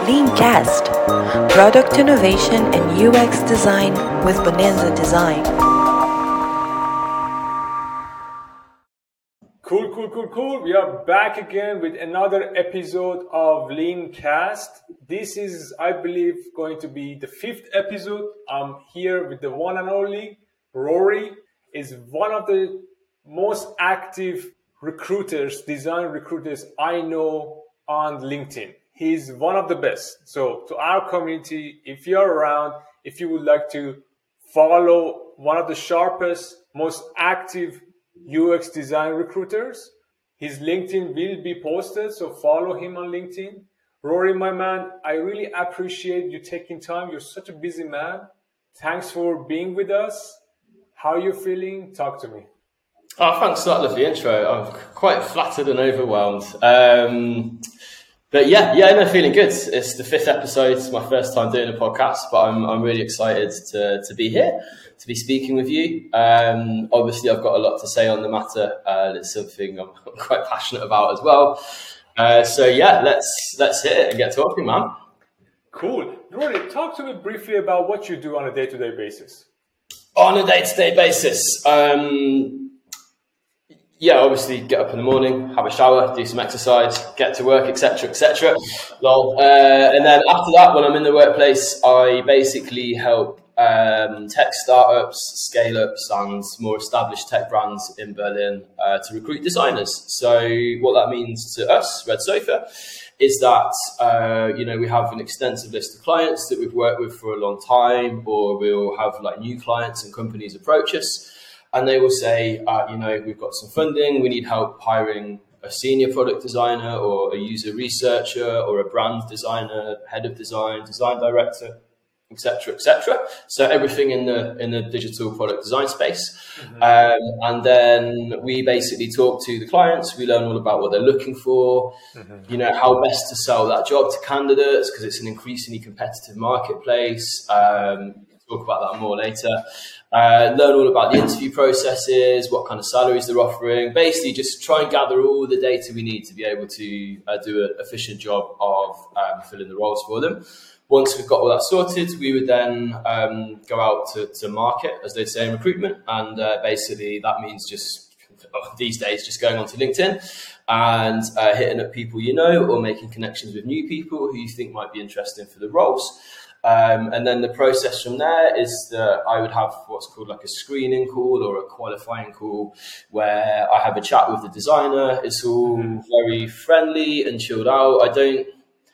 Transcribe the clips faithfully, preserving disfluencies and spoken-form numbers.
Leancast, product innovation and U X design with Bonanza Design. Cool, cool, cool, cool. We are back again with another episode of Leancast. This is, I believe, going to be the fifth episode. I'm here with the one and only Rory. Is one of the most active recruiters, design recruiters I know on LinkedIn. He's one of the best. So to our community, if you're around, if you would like to follow one of the sharpest, most active U X design recruiters, his LinkedIn will be posted. So follow him on LinkedIn. Rory, my man, I really appreciate you taking time. You're such a busy man. Thanks for being with us. How are you feeling? Talk to me. Oh, thanks for that lovely intro. I'm quite flattered and overwhelmed. Um, but yeah, yeah, no, feeling good. It's the fifth episode. It's my first time doing a podcast, but I'm I'm really excited to to be here, to be speaking with you. Um, obviously, I've got a lot to say on the matter. Uh, it's something I'm quite passionate about as well. Uh, so yeah, let's let's hit it and get talking, man. Cool. Rory, talk to me briefly about what you do on a day-to-day basis. On a day-to-day basis, um, yeah, obviously get up in the morning, have a shower, do some exercise, get to work, et cetera, et cetera. Lol. Uh, and then after that, when I'm in the workplace, I basically help um, tech startups, scale-ups, and more established tech brands in Berlin uh, to recruit designers. So what that means to us, Red Sofa, is that, uh, you know, we have an extensive list of clients that we've worked with for a long time, or we'll have like new clients and companies approach us, and they will say, uh, you know, we've got some funding, we need help hiring a senior product designer or a user researcher or a brand designer, head of design, design director, et cetera, et cetera. So everything in the in the digital product design space. Mm-hmm. Um, and then we basically talk to the clients. We learn all about what they're looking for, mm-hmm. you know, how best to sell that job to candidates, because it's an increasingly competitive marketplace. Um, we'll talk about that more later. Uh, learn all about the interview processes, what kind of salaries they're offering. Basically, just try and gather all the data we need to be able to uh, do an efficient job of um, filling the roles for them. Once we've got all that sorted, we would then um, go out to, to market, as they say in recruitment. And uh, basically that means just, these days, just going onto LinkedIn and uh, hitting up people you know, or making connections with new people who you think might be interesting for the roles. Um, and then the process from there is that I would have what's called like a screening call or a qualifying call, where I have a chat with the designer. It's all very friendly and chilled out. I don't,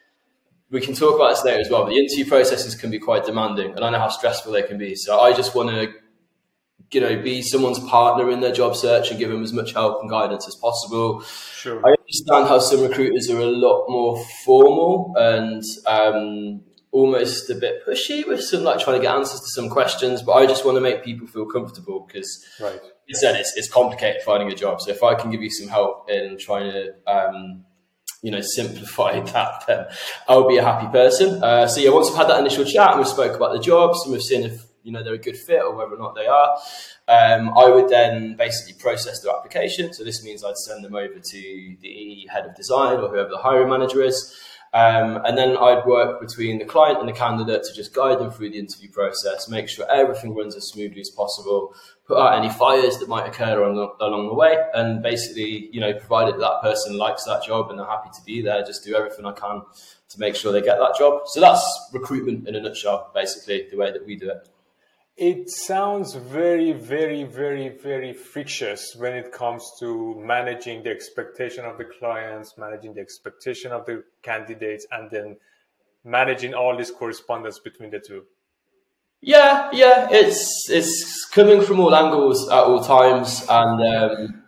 We can talk about this later as well, but the interview processes can be quite demanding, and I know how stressful they can be. So I just want to, you know, be someone's partner in their job search and give them as much help and guidance as possible. Sure. I understand how some recruiters are a lot more formal and um, almost a bit pushy with some, like trying to get answers to some questions, but I just want to make people feel comfortable because, right. you said it's, it's complicated finding a job. So if I can give you some help in trying to, um, you know, simplify that, then I'll be a happy person. Uh, so yeah, once we've had that initial chat and we've spoke about the jobs and we've seen if, you know, they're a good fit or whether or not they are, um, I would then basically process their application. So this means I'd send them over to the head of design or whoever the hiring manager is. Um, and then I'd work between the client and the candidate to just guide them through the interview process, make sure everything runs as smoothly as possible, put out any fires that might occur along, along the way, and basically, you know, provided that person likes that job and they're happy to be there, just do everything I can to make sure they get that job. So that's recruitment in a nutshell, basically, the way that we do it. It sounds very, very, very, very frictious when it comes to managing the expectation of the clients, managing the expectation of the candidates, and then managing all this correspondence between the two. Yeah, yeah, it's it's coming from all angles at all times, and um,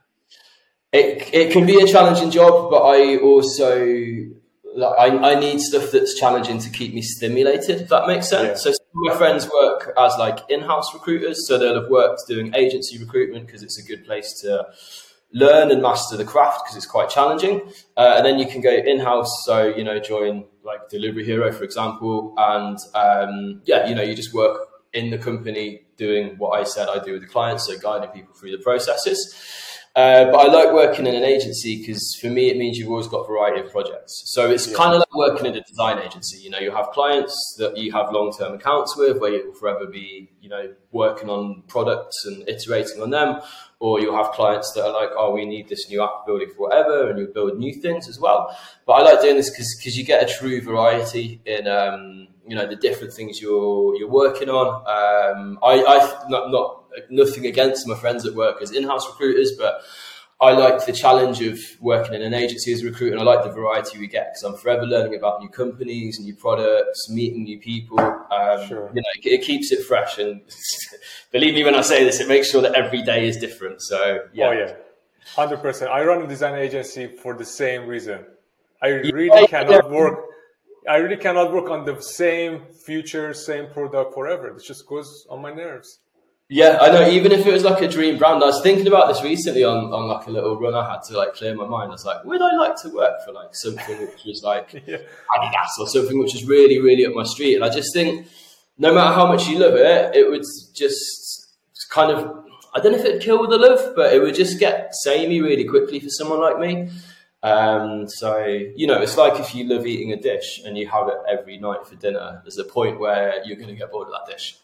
it it can be a challenging job. But I also like I, I need stuff that's challenging to keep me stimulated. If that makes sense. Yeah. So some of my friends work as like in-house recruiters, so they'll have worked doing agency recruitment because it's a good place to learn and master the craft because it's quite challenging. Uh, and then you can go in-house, so, you know, join like Delivery Hero, for example. And um, yeah, you know, you just work in the company doing what I said I do with the clients, so guiding people through the processes. Uh, but I like working in an agency because for me, it means you've always got a variety of projects. So it's yeah. kind of like working in a design agency. You know, you have clients that you have long-term accounts with where you'll forever be, you know, working on products and iterating on them. Or you'll have clients that are like, oh, we need this new app building for whatever, and you'll build new things as well. But I like doing this because because you get a true variety in, um, you know, the different things you're you're working on. Um, I, I not, not nothing against my friends that work as in-house recruiters, but I like the challenge of working in an agency as a recruiter, and I like the variety we get because I'm forever learning about new companies, new products, meeting new people. Um, sure. You know, it, it keeps it fresh, and believe me when I say this, it makes sure that every day is different. So yeah, oh yeah, one hundred percent. I run a design agency for the same reason. I really yeah, cannot yeah. work. I really cannot work on the same feature, same product forever. It just goes on my nerves. Yeah, I know. Even if it was like a dream brand, I was thinking about this recently on, on like a little run I had to like clear my mind. I was like, would I like to work for like something which was like yeah. Adidas or something which was really, really up my street? And I just think no matter how much you love it, it would just kind of, I don't know if it'd kill the love, but it would just get samey really quickly for someone like me. Um, so, you know, it's like if you love eating a dish and you have it every night for dinner, there's a point where you're going to get bored of that dish.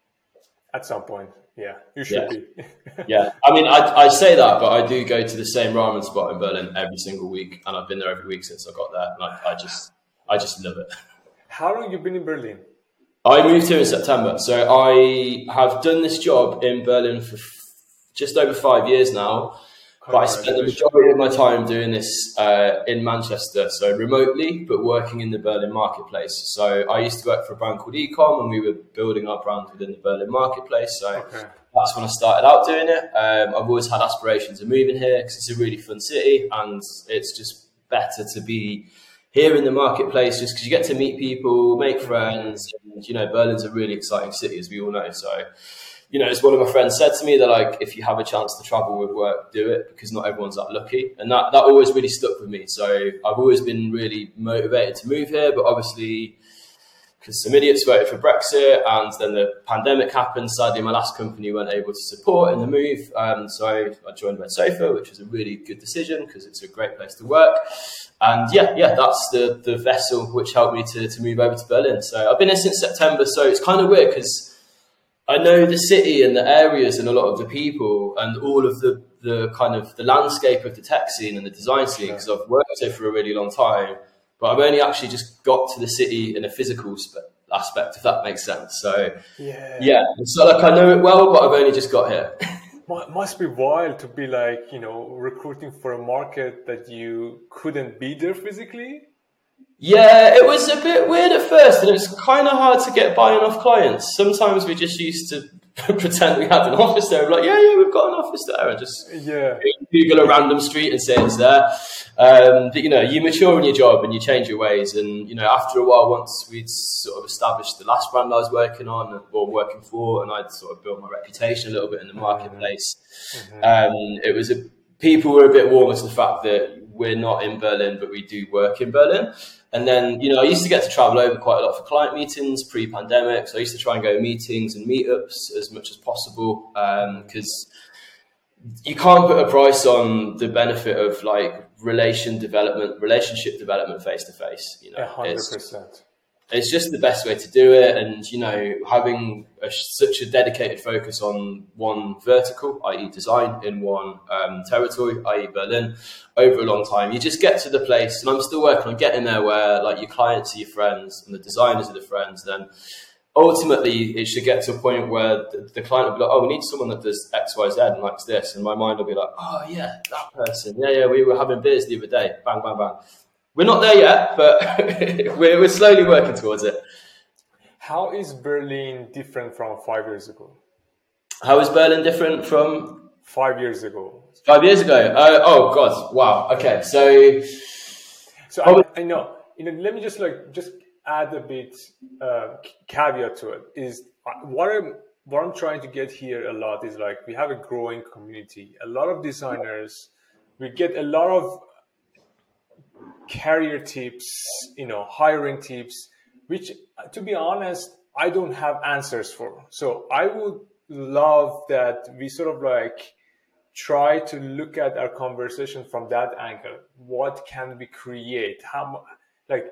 At some point, yeah, you should yeah. be. yeah, I mean, I, I say that, but I do go to the same ramen spot in Berlin every single week, and I've been there every week since I got there, and I, I just, I just love it. How long have you been in Berlin? I moved here in September, so I have done this job in Berlin for f- just over five years now. But I spent the majority of my time doing this uh, in Manchester, so remotely, but working in the Berlin marketplace. So I used to work for a brand called Ecom, and we were building our brand within the Berlin marketplace. So okay. that's when I started out doing it. Um, I've always had aspirations of moving here because it's a really fun city, and it's just better to be here in the marketplace just because you get to meet people, make friends, and, you know, Berlin's a really exciting city, as we all know. So, you know, as one of my friends said to me, that like, if you have a chance to travel with work, do it, because not everyone's that lucky. And that, that always really stuck with me. So I've always been really motivated to move here, but obviously because some idiots voted for Brexit and then the pandemic happened, sadly my last company weren't able to support in the move. Um, so I joined Red Sofa, which was a really good decision because it's a great place to work. And yeah, yeah, that's the, the vessel which helped me to, to move over to Berlin. So I've been here since September. So it's kind of weird because I know the city and the areas and a lot of the people and all of the, the kind of the landscape of the tech scene and the design scene because I've worked here for a really long time, but I've only actually just got to the city in a physical spe- aspect, if that makes sense. So yeah, yeah, it's not like I know it well, but I've only just got here. It must be wild to be like, you know, recruiting for a market that you couldn't be there physically. Yeah, it was a bit weird at first, and it was kind of hard to get buy-in off clients. Sometimes we just used to pretend we had an office there. We're like, yeah, yeah, we've got an office there, and just yeah. Google a random street and say it's there. Um, but, you know, you mature in your job and you change your ways. And, you know, after a while, once we'd sort of established the last brand I was working on or working for, and I'd sort of built my reputation a little bit in the marketplace, mm-hmm. um, it was a, people were a bit warmer to the fact that we're not in Berlin, but we do work in Berlin. And then, you know, I used to get to travel over quite a lot for client meetings pre-pandemic. So I used to try and go meetings and meetups as much as possible because um, you can't put a price on the benefit of like relation development, relationship development face to face. You know, one hundred percent. It's, it's just the best way to do it. And, you know, having a, such a dedicated focus on one vertical, that is design, in one um, territory, that is Berlin, over a long time, you just get to the place, and I'm still working on getting there where like your clients are your friends and the designers are the friends. Then ultimately it should get to a point where the, the client will be like, oh, we need someone that does X, Y, Z and likes this. And my mind will be like, oh yeah, that person. Yeah, yeah, we were having beers the other day. Bang, bang, bang. We're not there yet, but we're, we're slowly working towards it. How is Berlin different from five years ago? How is Berlin different from? Five years ago. Five years ago? Uh, oh, God. Wow. Okay. So. So I, I know, you know, let me just like, just add a bit uh, caveat to it is what I'm, what I'm trying to get here a lot is like, we have a growing community, a lot of designers, we get a lot of career tips, you know, hiring tips, which to be honest, I don't have answers for. So I would love that we sort of like try to look at our conversation from that angle. What can we create? How, like,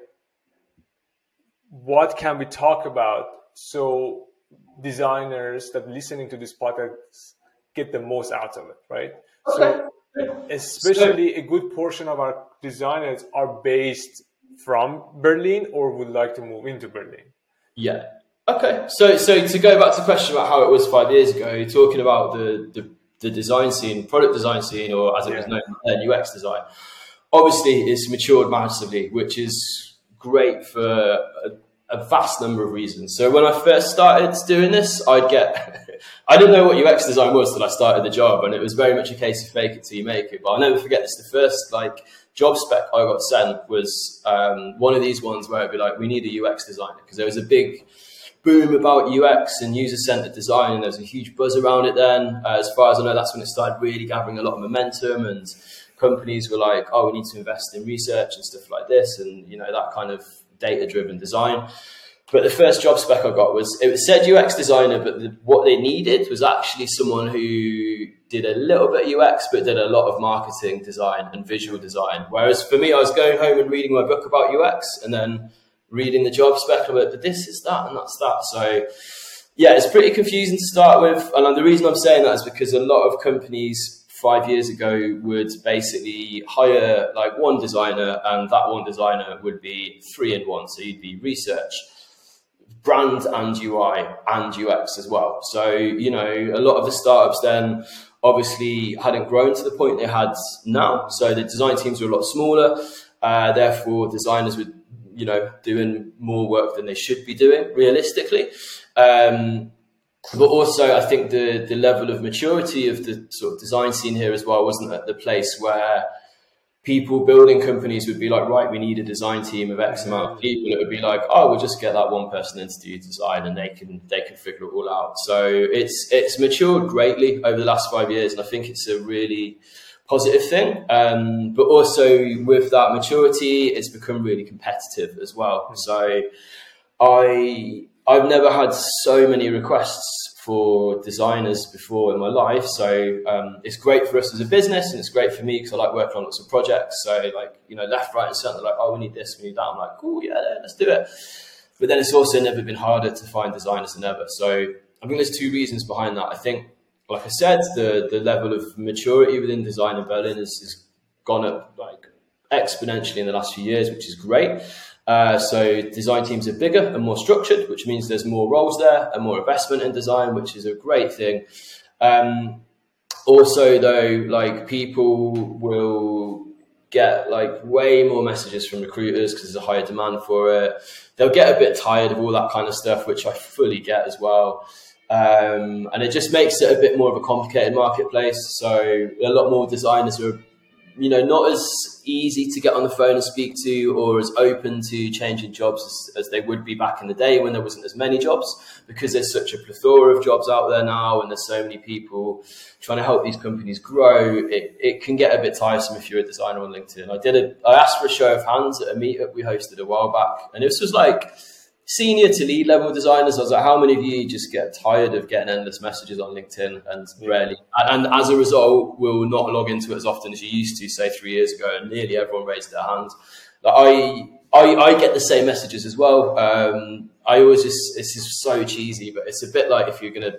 what can we talk about so designers that listening to this podcast get the most out of it, right? Okay. So especially a good portion of our designers are based from Berlin or would like to move into Berlin. Yeah. Okay. So so to go back to the question about how it was five years ago, you're talking about the the, the design scene, product design scene, or as it yeah. was known, uh, U X design. Obviously, it's matured massively, which is great for a, a vast number of reasons. So when I first started doing this, I'd get... I didn't know what U X design was till I started the job, and it was very much a case of fake it till you make it. But I'll never forget this. The first like job spec I got sent was um, one of these ones where it'd be like, we need a U X designer, because there was a big boom about U X and user-centered design, and there was a huge buzz around it then. Uh, as far as I know, that's when it started really gathering a lot of momentum, and companies were like, oh, we need to invest in research and stuff like this, and you know, that kind of data-driven design. But the first job spec I got was, it said U X designer, but the, what they needed was actually someone who did a little bit of U X, but did a lot of marketing design and visual design. Whereas for me, I was going home and reading my book about U X and then reading the job spec of it, but this is that and that's that. So yeah, it's pretty confusing to start with. And the reason I'm saying that is because a lot of companies five years ago would basically hire like one designer, and that one designer would be three in one. So you'd be research, brand and U I and U X as well. So, you know, a lot of the startups then obviously hadn't grown to the point they had now. So the design teams were a lot smaller. Uh, therefore, designers were, you know, doing more work than they should be doing realistically. Um, but also, I think the, the level of maturity of the sort of design scene here as well wasn't at the place where people building companies would be like, right, we need a design team of X amount of people. It would be like, oh, we'll just get that one person in to do design, and they can they can figure it all out. So it's it's matured greatly over the last five years, and I think it's a really positive thing. Um, but also with that maturity, it's become really competitive as well. So I I've never had so many requests for designers before in my life. So um, it's great for us as a business, and it's great for me because I like working on lots of projects. So like, you know, left, right and center, like, oh, we need this, we need that. I'm like, cool, yeah, let's do it. But then it's also never been harder to find designers than ever. So I think there's two reasons behind that. I think, like I said, the, the level of maturity within design in Berlin has, has gone up like exponentially in the last few years, which is great. Uh, so design teams are bigger and more structured, which means there's more roles there and more investment in design, which is a great thing. Um, also, though, like people will get like way more messages from recruiters because there's a higher demand for it. They'll get a bit tired of all that kind of stuff, which I fully get as well. Um, and it just makes it a bit more of a complicated marketplace. So a lot more designers are, you know, not as easy to get on the phone and speak to, or as open to changing jobs as, as they would be back in the day when there wasn't as many jobs, because there's such a plethora of jobs out there now, and there's so many people trying to help these companies grow. It, it can get a bit tiresome if you're a designer on LinkedIn. I did a, I asked for a show of hands at a meetup we hosted a while back, and this was like senior to lead level designers. I was like, how many of you just get tired of getting endless messages on LinkedIn and rarely, and, and as a result, will not log into it as often as you used to, say, three years ago, and nearly everyone raised their hand. Like I, I, I get the same messages as well. Um, I always just, this is so cheesy, but it's a bit like if you're going to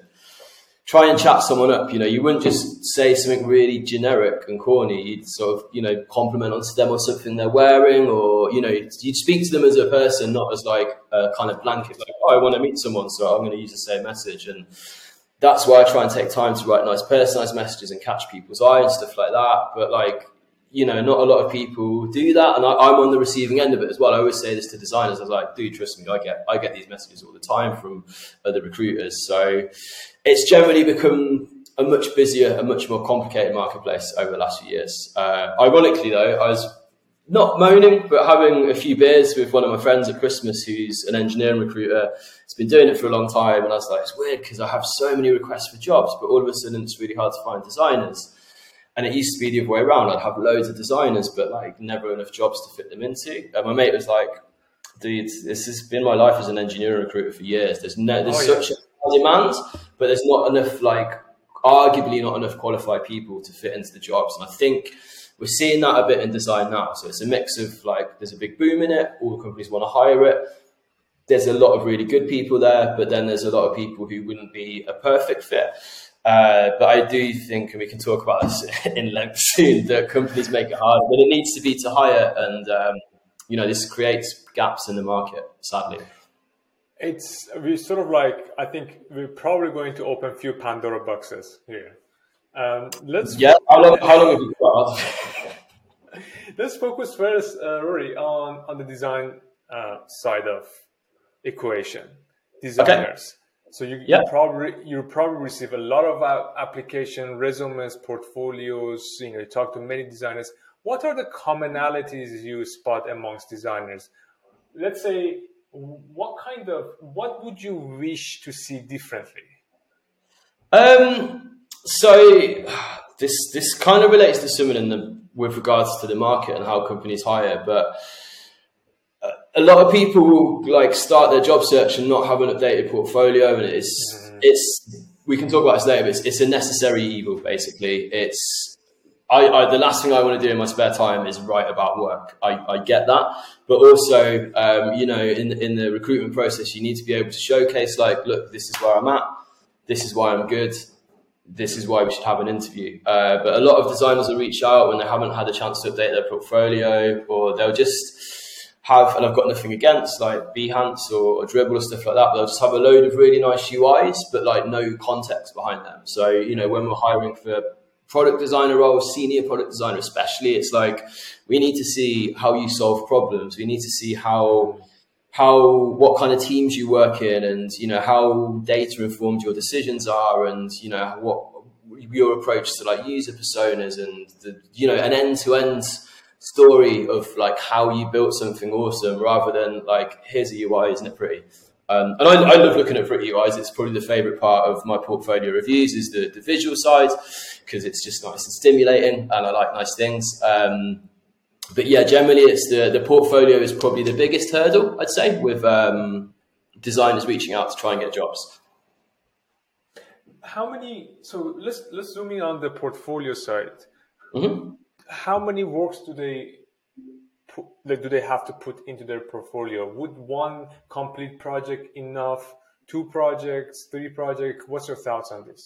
try and chat someone up, you know, you wouldn't just say something really generic and corny. You'd sort of, you know, compliment on them on something they're wearing, or, you know, you'd speak to them as a person, not as like a kind of blanket, like, oh, I want to meet someone, so I'm going to use the same message. And that's why I try and take time to write nice personalized messages and catch people's eye and stuff like that. But like, you know, not a lot of people do that, and I, I'm on the receiving end of it as well. I always say this to designers. I was like, dude, trust me, I get I get these messages all the time from other recruiters. So it's generally become a much busier, a much more complicated marketplace over the last few years. Uh, ironically, though, I was not moaning, but having a few beers with one of my friends at Christmas who's an engineering recruiter. He's been doing it for a long time, and I was like, it's weird because I have so many requests for jobs, but all of a sudden it's really hard to find designers. And it used to be the other way around. I'd have loads of designers, but like never enough jobs to fit them into. And my mate was like, dude, this has been my life as an engineering recruiter for years. There's no, there's oh, such yeah. a demand, but there's not enough like arguably not enough qualified people to fit into the jobs. And I think we're seeing that a bit in design now. So it's a mix of like, there's a big boom in it. All the companies want to hire it. There's a lot of really good people there, but then there's a lot of people who wouldn't be a perfect fit. Uh, but I do think, and we can talk about this in length soon, that companies make it hard, but it needs to be to hire. And, um, you know, this creates gaps in the market, sadly. It's we sort of like, I think we're probably going to open a few Pandora boxes here. Um, let's yeah. How long? How long have you got? Let's focus first, uh, Rory, on on the design uh, side of equation. Designers. Okay. So you, yeah. you probably you probably receive a lot of uh, application resumes, portfolios. You know, you talk to many designers. What are the commonalities you spot amongst designers? Let's say, what kind of what would you wish to see differently? Um. So this this kind of relates to something in the with regards to the market and how companies hire, but a lot of people will like start their job search and not have an updated portfolio, and it's mm. it's we can talk about this later, but it's, it's a necessary evil. Basically, it's I, I the last thing I want to do in my spare time is write about work. I, I get that, but also um, you know in in the recruitment process, you need to be able to showcase like, look, this is where I'm at, this is why I'm good. This is why we should have an interview. Uh, but a lot of designers will reach out when they haven't had a chance to update their portfolio, or they'll just have, and I've got nothing against like Behance or, or Dribbble or stuff like that, but they'll just have a load of really nice U Is, but like no context behind them. So, you know, when we're hiring for product designer roles, senior product designer especially, it's like, we need to see how you solve problems. We need to see how... how, what kind of teams you work in, and, you know, how data informed your decisions are, and, you know, what your approach to like user personas, and the, you know, an end to end story of like how you built something awesome, rather than like, here's a U I, isn't it pretty? Um, and I, I love looking at pretty U Is. It's probably the favorite part of my portfolio reviews is the, the visual side, because it's just nice and stimulating, and I like nice things. Um, But yeah, generally, it's the, the portfolio is probably the biggest hurdle, I'd say, with um, designers reaching out to try and get jobs. How many? So let's let's zoom in on the portfolio side. Mm-hmm. How many works do they put, like, do they have to put into their portfolio? Would one complete project enough? Two projects? Three projects? What's your thoughts on this?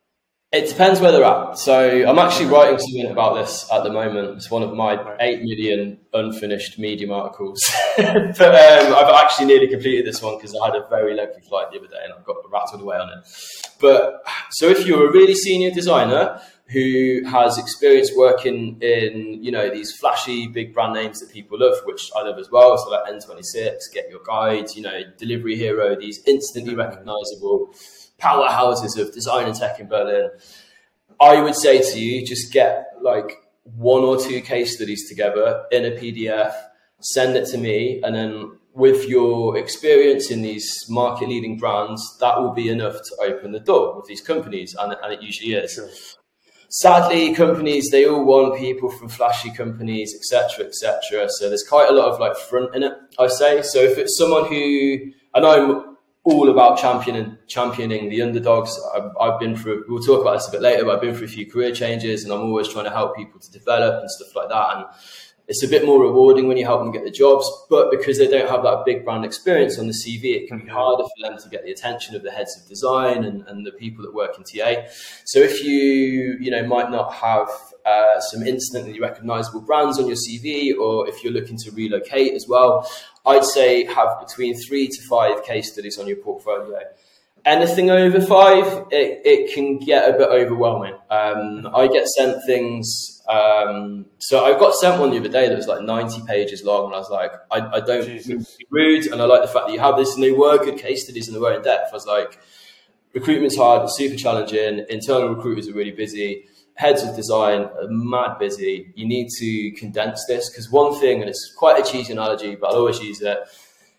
It depends where they're at. So I'm actually writing something about this at the moment. It's one of my eight million unfinished Medium articles. But um, I've actually nearly completed this one because I had a very lengthy flight the other day and I've got rattled away on it. But so if you're a really senior designer who has experience working in, you know, these flashy big brand names that people love, which I love as well, so like N twenty-six, Get Your Guide, you know, Delivery Hero, these instantly recognizable powerhouses of design and tech in Berlin, I would say to you, just get like one or two case studies together in a P D F, send it to me, and then with your experience in these market leading brands, that will be enough to open the door with these companies, and, and it usually is. Sure. Sadly, companies, they all want people from flashy companies, et cetera, et cetera. So there's quite a lot of like front in it, I say. So if it's someone who, and I'm all about championing championing the underdogs. I've, I've been through, we'll talk about this a bit later, but I've been through a few career changes, and I'm always trying to help people to develop and stuff like that. And it's a bit more rewarding when you help them get the jobs, but because they don't have that big brand experience on the C V, it can be harder for them to get the attention of the heads of design and, and the people that work in T A. So if you, you know, might not have uh, some instantly recognizable brands on your C V, or if you're looking to relocate as well, I'd say have between three to five case studies on your portfolio. Anything over five, it, it can get a bit overwhelming. Um, I get sent things. Um, so I got sent one the other day that was like ninety pages long, and I was like, I, I don't mean to be rude, and I like the fact that you have this, and they were good case studies and they were in depth. I was like, recruitment's hard, it's super challenging. Internal recruiters are really busy. Heads of design are mad busy. You need to condense this, because one thing, and it's quite a cheesy analogy, but I'll always use it,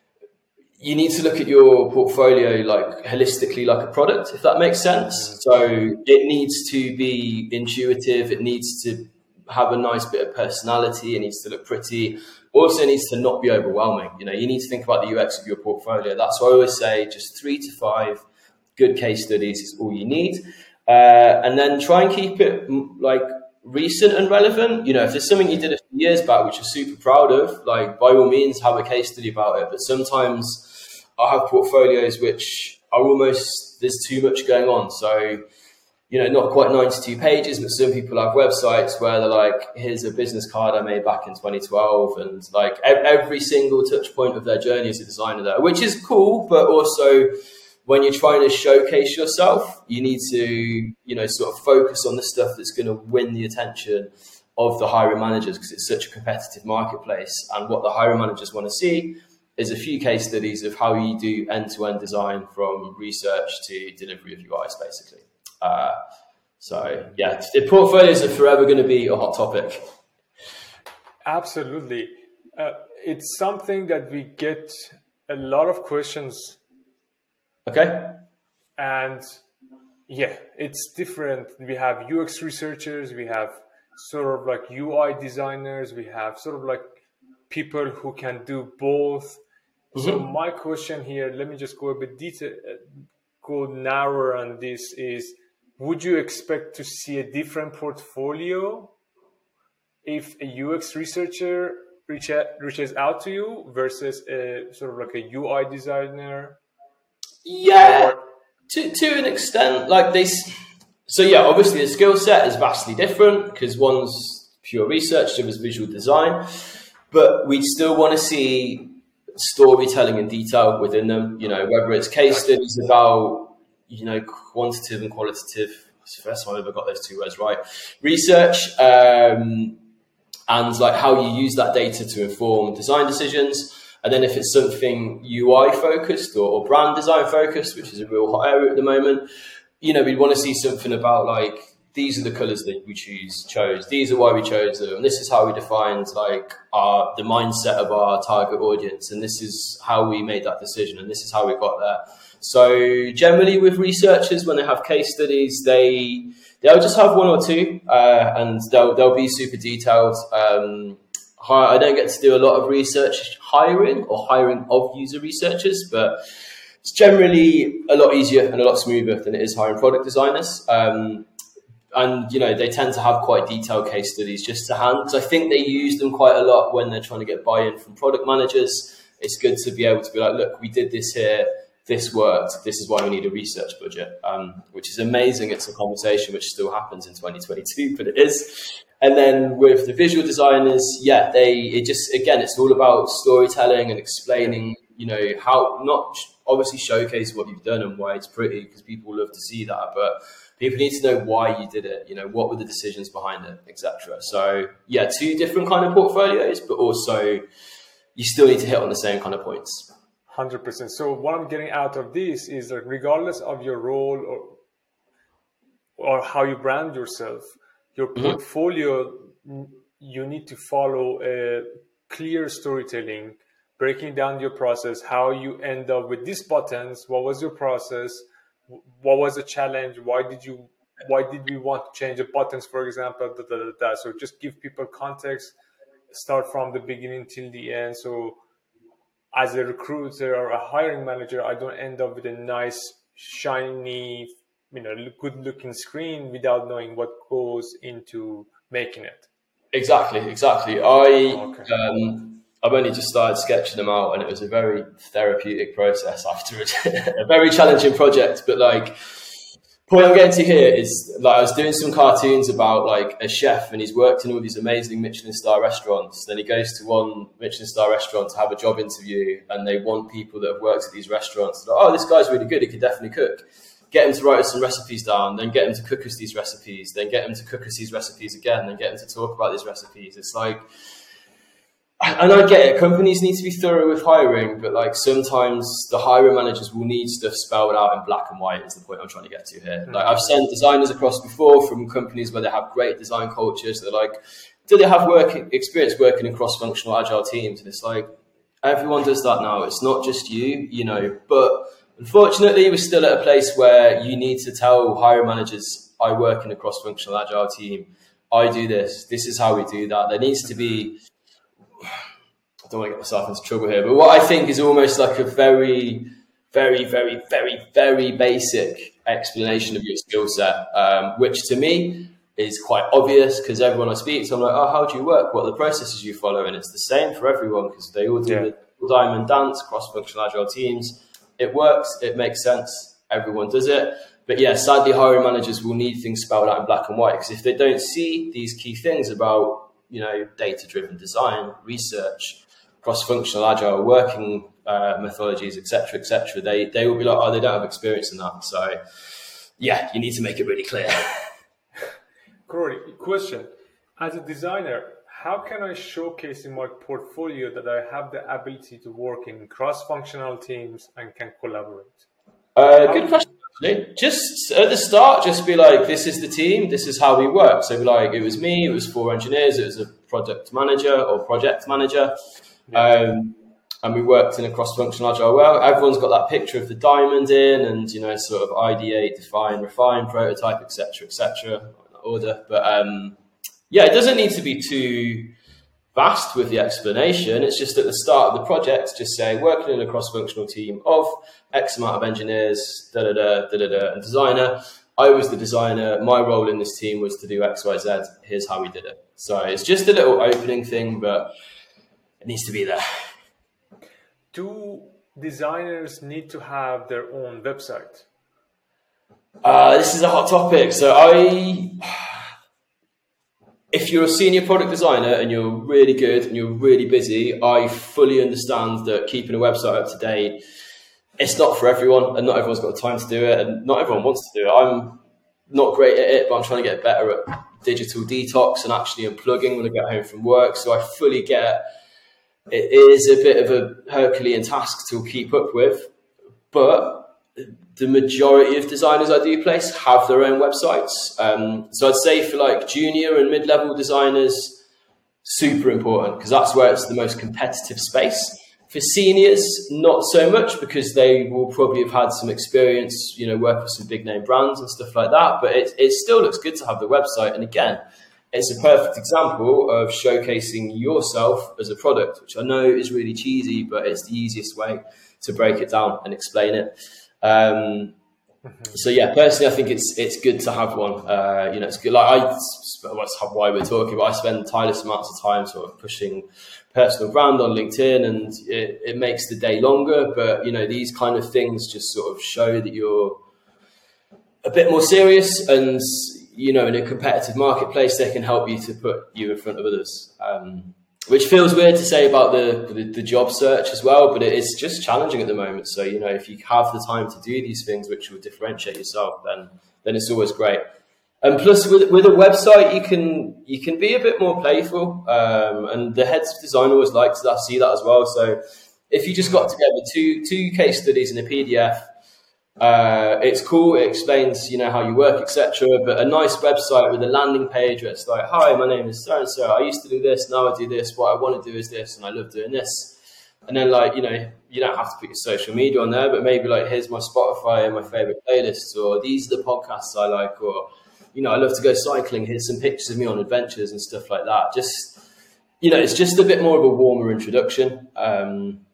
you need to look at your portfolio like holistically like a product, if that makes sense. So it needs to be intuitive. It needs to have a nice bit of personality. It needs to look pretty. Also needs to not be overwhelming. You know, you need to think about the U X of your portfolio. That's why I always say just three to five good case studies is all you need. uh, and then try and keep it like recent and relevant. You know, if there's something you did a few years back, which you're super proud of, like by all means have a case study about it. But sometimes I have portfolios which are almost, there's too much going on. So, you know, not quite ninety-two pages, but some people have websites where they're like, here's a business card I made back in twenty twelve. And like every single touch point of their journey as a designer there, which is cool. But also when you're trying to showcase yourself, you need to, you know, sort of focus on the stuff that's going to win the attention of the hiring managers, because it's such a competitive marketplace. And what the hiring managers want to see is a few case studies of how you do end-to-end design from research to delivery of U Is, basically. Uh, so yeah, the portfolios are forever going to be a hot topic. Absolutely. Uh, it's something that we get a lot of questions. Okay. And yeah, it's different. We have U X researchers, we have sort of like U I designers, we have sort of like people who can do both. Mm-hmm. So my question here, let me just go a bit detail, go narrower on this is, would you expect to see a different portfolio if a U X researcher reach out, reaches out to you versus a sort of like a U I designer? Yeah, or... to to an extent, like this. So yeah, obviously the skill set is vastly different because one's pure research, the other's visual design, but we still want to see storytelling and detail within them. You know, whether it's case studies about, you know, quantitative and qualitative. It's the first time I've ever got those two words right. Research, um, and like how you use that data to inform design decisions. And then if it's something U I focused or, or brand design focused, which is a real hot area at the moment, you know, we'd want to see something about like, these are the colors that we choose, chose. These are why we chose them. And this is how we defined like our, the mindset of our target audience. And this is how we made that decision. And this is how we got there. So generally with researchers, when they have case studies, they, they'll just have one or two, uh, and they'll, they'll be super detailed. Um, I don't get to do a lot of research hiring or hiring of user researchers, but it's generally a lot easier and a lot smoother than it is hiring product designers. Um, and, you know, they tend to have quite detailed case studies just to hand, because I think they use them quite a lot when they're trying to get buy-in from product managers. It's good to be able to be like, look, we did this here. This worked. This is why we need a research budget, um, which is amazing. It's a conversation which still happens in twenty twenty-two, but it is. And then with the visual designers, yeah, they, it just, again, it's all about storytelling and explaining, you know, how, not obviously showcase what you've done and why it's pretty, because people love to see that, but people need to know why you did it, you know, what were the decisions behind it, et cetera. So yeah, two different kind of portfolios, but also you still need to hit on the same kind of points. one hundred percent. So what I'm getting out of this is that regardless of your role or, or how you brand yourself, your portfolio, mm-hmm. you need to follow a clear storytelling, breaking down your process, how you end up with these buttons, what was your process, what was the challenge, why did you, why did we want to change the buttons, for example, da, da, da, da. So just give people context, start from the beginning till the end. So as a recruiter or a hiring manager, I don't end up with a nice, shiny, you know, good looking screen without knowing what goes into making it. Exactly, exactly. I, okay. um, I've only just started sketching them out, and it was a very therapeutic process after a very challenging project. But like, point I'm getting to here is like, I was doing some cartoons about like a chef, and he's worked in all these amazing Michelin star restaurants. Then he goes to one Michelin star restaurant to have a job interview, and they want people that have worked at these restaurants. Like, oh, this guy's really good. He could definitely cook. Get him to write us some recipes down, then get him to cook us these recipes, then get him to cook us these recipes again, then get him to talk about these recipes. It's like, and I get it, companies need to be thorough with hiring, but like sometimes the hiring managers will need stuff spelled out in black and white is the point I'm trying to get to here. Like I've sent designers across before from companies where they have great design cultures. They're like, do they have work experience working in cross-functional agile teams? And it's like, everyone does that now. It's not just you, you know, but unfortunately, we're still at a place where you need to tell hiring managers, I work in a cross-functional agile team. I do this. This is how we do that. There needs to be, I don't want to get myself into trouble here, but what I think is almost like a very, very, very, very, very basic explanation of your skill set, um, which to me is quite obvious because everyone I speak to, I'm like, oh, how do you work? What are the processes you follow? And it's the same for everyone because they all do yeah. the diamond dance, cross-functional agile teams. It works. It makes sense. Everyone does it. But yeah, sadly, hiring managers will need things spelled out in black and white because if they don't see these key things about, you know, data-driven design, research, cross-functional agile working uh, methodologies, et cetera, et cetera, they, they will be like, oh, they don't have experience in that. So yeah, you need to make it really clear. Corey, question. As a designer, how can I showcase in my portfolio that I have the ability to work in cross-functional teams and can collaborate? Uh, good question, actually. Just at the start, just be like, this is the team, this is how we work. So be like, it was me, it was four engineers, it was a product manager or project manager. Yeah. Um, and we worked in a cross-functional agile well. Everyone's got that picture of the diamond in and, you know, sort of ideate, define, refine, prototype, et cetera, et cetera. Order, but um, yeah, it doesn't need to be too vast with the explanation. It's just at the start of the project, just say working in a cross-functional team of X amount of engineers, da da da da da, and designer. I was the designer. My role in this team was to do X, Y, Z. Here's how we did it. So it's just a little opening thing, but it needs to be there. Do designers need to have their own website? Uh, this is a hot topic. So I, if you're a senior product designer and you're really good and you're really busy, I fully understand that keeping a website up to date, it's not for everyone and not everyone's got the time to do it and not everyone wants to do it. I'm not great at it, but I'm trying to get better at digital detox and actually unplugging when I get home from work. So I fully get it is a bit of a Herculean task to keep up with, but the majority of designers I do place have their own websites. Um, so I'd say for like junior and mid-level designers, super important because that's where it's the most competitive space. For seniors, not so much because they will probably have had some experience, you know, work with some big name brands and stuff like that. But it, it still looks good to have the website. And again, it's a perfect example of showcasing yourself as a product, which I know is really cheesy, but it's the easiest way to break it down and explain it. Um, so yeah, personally, I think it's it's good to have one. Uh, you know, it's good. Like I, that's why we're talking. But I spend tireless amounts of time sort of pushing personal brand on LinkedIn, and it, it makes the day longer. But you know, these kind of things just sort of show that you're a bit more serious, and you know, in a competitive marketplace, they can help you to put you in front of others. Um, Which feels weird to say about the, the the job search as well, but it is just challenging at the moment. So, you know, if you have the time to do these things which will differentiate yourself, then then it's always great. And plus, with with a website, you can you can be a bit more playful. Um, and the heads of design always like to that, see that as well. So, if you just got together two two case studies in a P D F, uh, it's cool. It explains, you know, how you work, et cetera. But a nice website with a landing page where it's like, "Hi, my name is so and so. I used to do this. Now I do this. What I want to do is this, and I love doing this." And then, like, you know, you don't have to put your social media on there, but maybe like, here's my Spotify and my favorite playlists, or these are the podcasts I like, or you know, I love to go cycling. Here's some pictures of me on adventures and stuff like that. Just, you know, it's just a bit more of a warmer introduction. Um,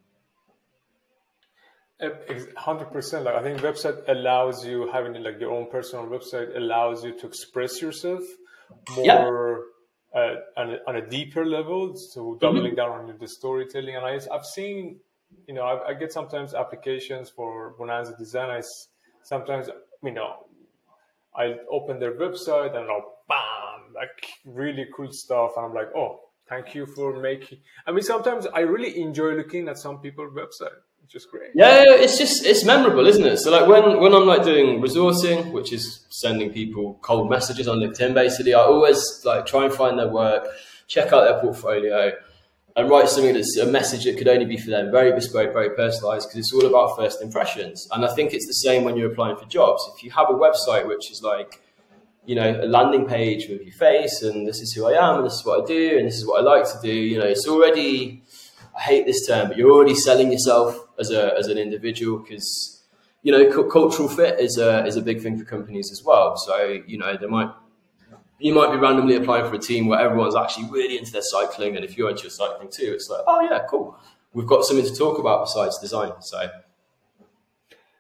one hundred percent. Like I think website allows you, having like your own personal website allows you to express yourself more yeah. uh, on, a, on a deeper level. So doubling mm-hmm. down on the storytelling. And I, I've seen, you know, I, I get sometimes applications for Bonanza Design. I sometimes, you know, I open their website and I'll bam, like really cool stuff. And I'm like, oh, thank you for making. I mean, sometimes I really enjoy looking at some people's website. Just great. Yeah, it's just it's memorable, isn't it? So like when when I'm like doing resourcing, which is sending people cold messages on LinkedIn, basically, I always like try and find their work, check out their portfolio, and write something that's a message that could only be for them, very bespoke, very personalized, because it's all about first impressions. And I think it's the same when you're applying for jobs. If you have a website which is like, you know, a landing page with your face, and this is who I am, and this is what I do, and this is what I like to do, you know, it's already, I hate this term, but you're already selling yourself as a as an individual, because you know cu- cultural fit is a is a big thing for companies as well. So you know they might you might be randomly applying for a team where everyone's actually really into their cycling, and if you're into your cycling too, it's like, oh yeah, cool, we've got something to talk about besides design. So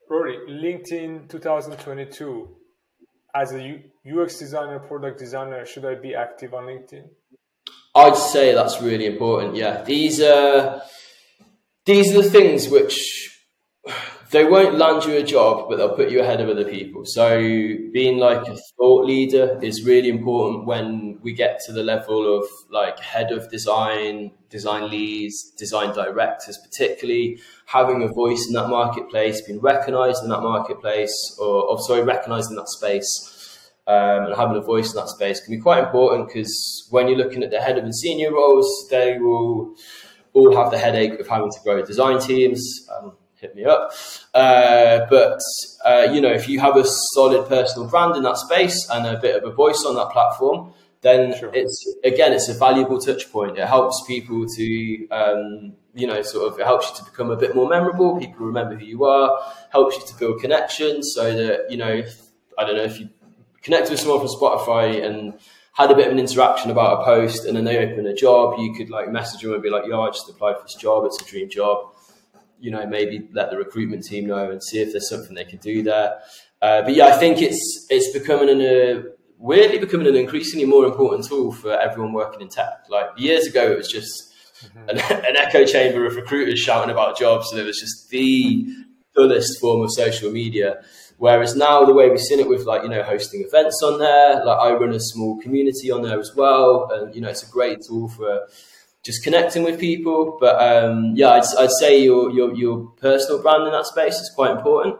Rory, LinkedIn twenty twenty-two. As a U X designer, product designer, should I be active on LinkedIn? I'd say that's really important. Yeah, these are these are the things which they won't land you a job, but they'll put you ahead of other people. So being like a thought leader is really important when we get to the level of like head of design, design leads, design directors, particularly having a voice in that marketplace, being recognized in that marketplace, or, or sorry, recognized in that space, um, and having a voice in that space can be quite important, because when you're looking at the head of and senior roles, they will all have the headache of having to grow design teams. Um, hit me up. Uh, but, uh, you know, if you have a solid personal brand in that space and a bit of a voice on that platform, then sure. it's, again, it's a valuable touch point. It helps people to, um, you know, sort of, it helps you to become a bit more memorable. People remember who you are, helps you to build connections so that, you know, if, I don't know, if you connect with someone from Spotify and had a bit of an interaction about a post and then they open a job, you could like message them and be like, yo, I just applied for this job. It's a dream job. You know, maybe let the recruitment team know and see if there's something they can do there. Uh, but yeah, I think it's it's becoming an, a weirdly becoming an increasingly more important tool for everyone working in tech. Like years ago, it was just mm-hmm. an, an echo chamber of recruiters shouting about jobs, and it was just the dullest form of social media. Whereas now, the way we've seen it with like, you know, hosting events on there, like I run a small community on there as well. And, you know, it's a great tool for just connecting with people. But um, yeah, I'd, I'd say your, your your personal brand in that space is quite important.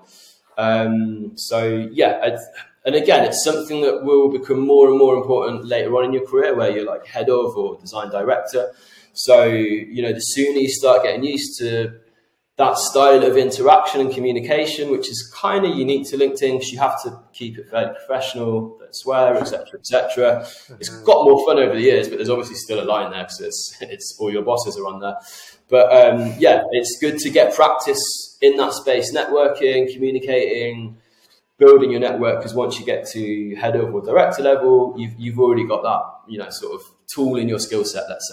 Um, so yeah, I'd, and again, it's something that will become more and more important later on in your career, where you're like head of or design director. So, you know, the sooner you start getting used to that style of interaction and communication, which is kind of unique to LinkedIn, because you have to keep it very professional, don't swear, et cetera, et cetera. Mm-hmm. It's got more fun over the years, but there's obviously still a line there because it's, it's all your bosses are on there. But um, yeah, it's good to get practice in that space, networking, communicating, building your network, because once you get to head of or director level, you've, you've already got that, you know, sort of tool in your skill set, let's say.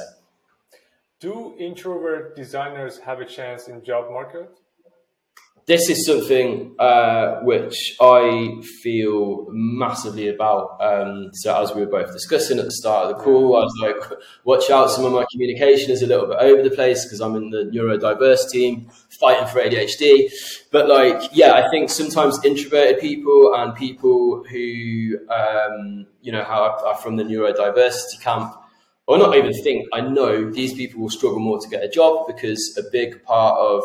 Do introvert designers have a chance in job market? This is something uh, which I feel massively about. Um, so as we were both discussing at the start of the call, I was like, watch out, some of my communication is a little bit over the place because I'm in the neurodiverse team fighting for A D H D. But like, yeah, I think sometimes introverted people and people who, um, you know, are from the neurodiversity camp, or not even think, I know these people will struggle more to get a job, because a big part of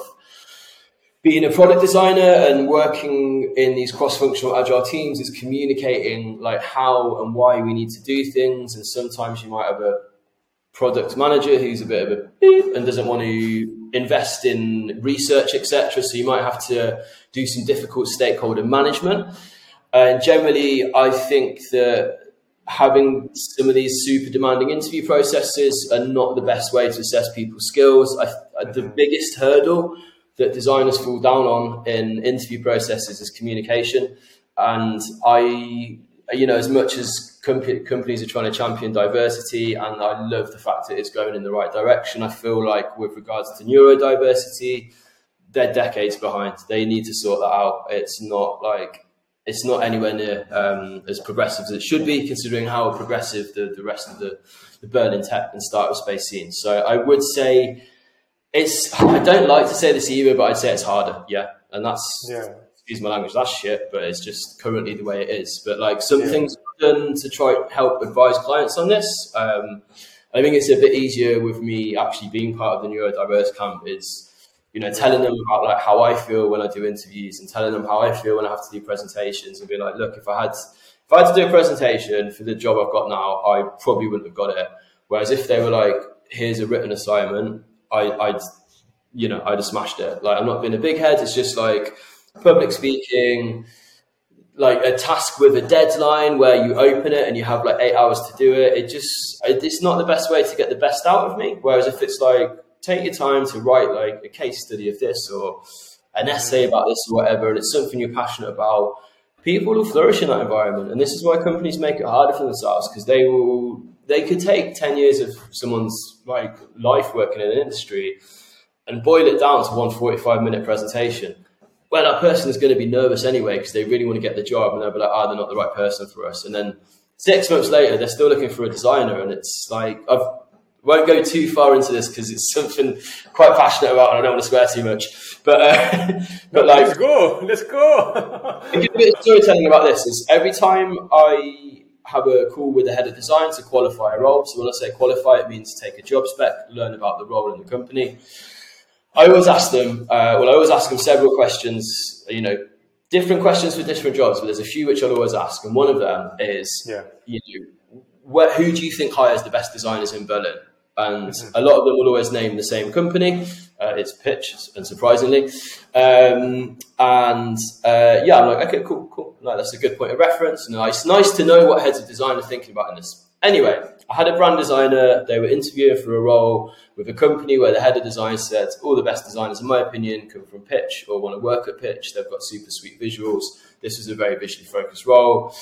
being a product designer and working in these cross-functional agile teams is communicating like how and why we need to do things. And sometimes you might have a product manager who's a bit of a beep and doesn't want to invest in research, et cetera. So you might have to do some difficult stakeholder management. And generally, I think that having some of these super demanding interview processes are not the best way to assess people's skills. I, the biggest hurdle that designers fall down on in interview processes is communication. And I, you know, as much as com- companies are trying to champion diversity, and I love the fact that it's going in the right direction, I feel like with regards to neurodiversity, they're decades behind. They need to sort that out. It's not like, it's not anywhere near um, as progressive as it should be, considering how progressive the, the rest of the, the Berlin tech and startup space scene. So I would say it's, I don't like to say this either, but I'd say it's harder. Yeah. And that's, yeah. excuse my language, that's shit, but it's just currently the way it is. But like some yeah. things done to try to help advise clients on this. Um, I think it's a bit easier with me actually being part of the neurodiverse camp is, you know, telling them about like how I feel when I do interviews, and telling them how I feel when I have to do presentations, and be like, look, if I had if I had to do a presentation for the job I've got now, I probably wouldn't have got it. Whereas if they were like, here's a written assignment, I, I'd, you know, I'd have smashed it. Like, I'm not being a big head. It's just like public speaking, like a task with a deadline where you open it and you have like eight hours to do it. It just, it's not the best way to get the best out of me. Whereas if it's like, take your time to write like a case study of this or an essay about this or whatever, and it's something you're passionate about, people will flourish in that environment. And this is why companies make it harder for themselves, because they will, they could take ten years of someone's like life working in an industry and boil it down to one forty-five minute presentation. well, that person is going to be nervous anyway because they really want to get the job, and they'll be like, oh, they're not the right person for us. And then six months later, they're still looking for a designer, and it's like, I won't go too far into this because it's something quite passionate about, and I don't want to swear too much. But uh, but like, let's go, let's go. A good bit of storytelling about this is every time I have a call with the head of design to qualify a role. So when I say qualify, it means take a job spec, learn about the role in the company. I always ask them, uh, well, I always ask them several questions, you know, different questions for different jobs, but there's a few which I'll always ask. And one of them is, yeah. you know, where, who do you think hires the best designers in Berlin? And mm-hmm. a lot of them will always name the same company. Uh, it's Pitch, unsurprisingly. Um, and uh, yeah, I'm like, okay, cool, cool. Like, that's a good point of reference. And it's nice to know what heads of design are thinking about in this. Anyway, I had a brand designer. They were interviewing for a role with a company where the head of design said, all the best designers, in my opinion, come from Pitch or want to work at Pitch. They've got super sweet visuals. This was a very visually focused role.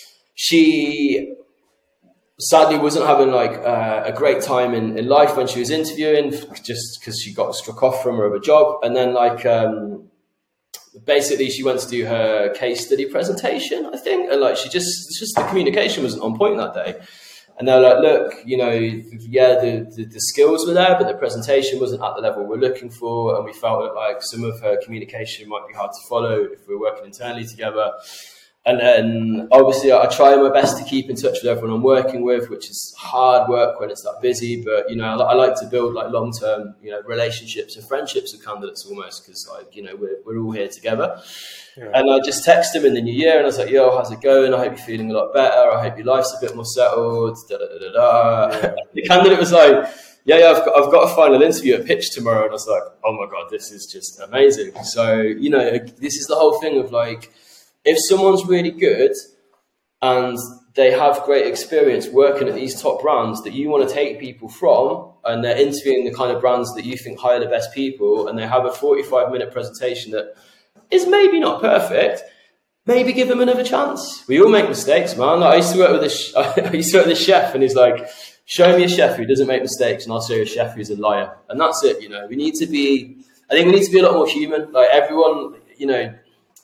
She sadly wasn't having like uh, a great time in, in life when she was interviewing, just because she got struck off from her other job. And then like um, basically she went to do her case study presentation, I think. And like she just, it's just the communication wasn't on point that day. And they're like, look, you know, yeah, the, the, the skills were there, but the presentation wasn't at the level we're looking for. And we felt like some of her communication might be hard to follow if we're working internally together. And then obviously I try my best to keep in touch with everyone I'm working with, which is hard work when it's that busy. But, you know, I, I like to build like long-term, you know, relationships and friendships with candidates almost because, like, you know, we're, we're all here together. Yeah. And I just texted him in the new year and I was like, yo, how's it going? I hope you're feeling a lot better. I hope your life's a bit more settled. Da, da, da, da, da. Yeah. The candidate was like, yeah, yeah, I've got, I've got a final interview at Pitch tomorrow. And I was like, oh my God, this is just amazing. So, you know, this is the whole thing of like, if someone's really good and they have great experience working at these top brands that you want to take people from, and they're interviewing the kind of brands that you think hire the best people, and they have a forty-five minute presentation that is maybe not perfect, maybe give them another chance. We all make mistakes, man. Like I used to work with this, I used to work with this chef, and he's like, show me a chef who doesn't make mistakes, and I'll show you a chef who's a liar. And that's it. You know, we need to be, I think we need to be a lot more human. Like everyone, you know,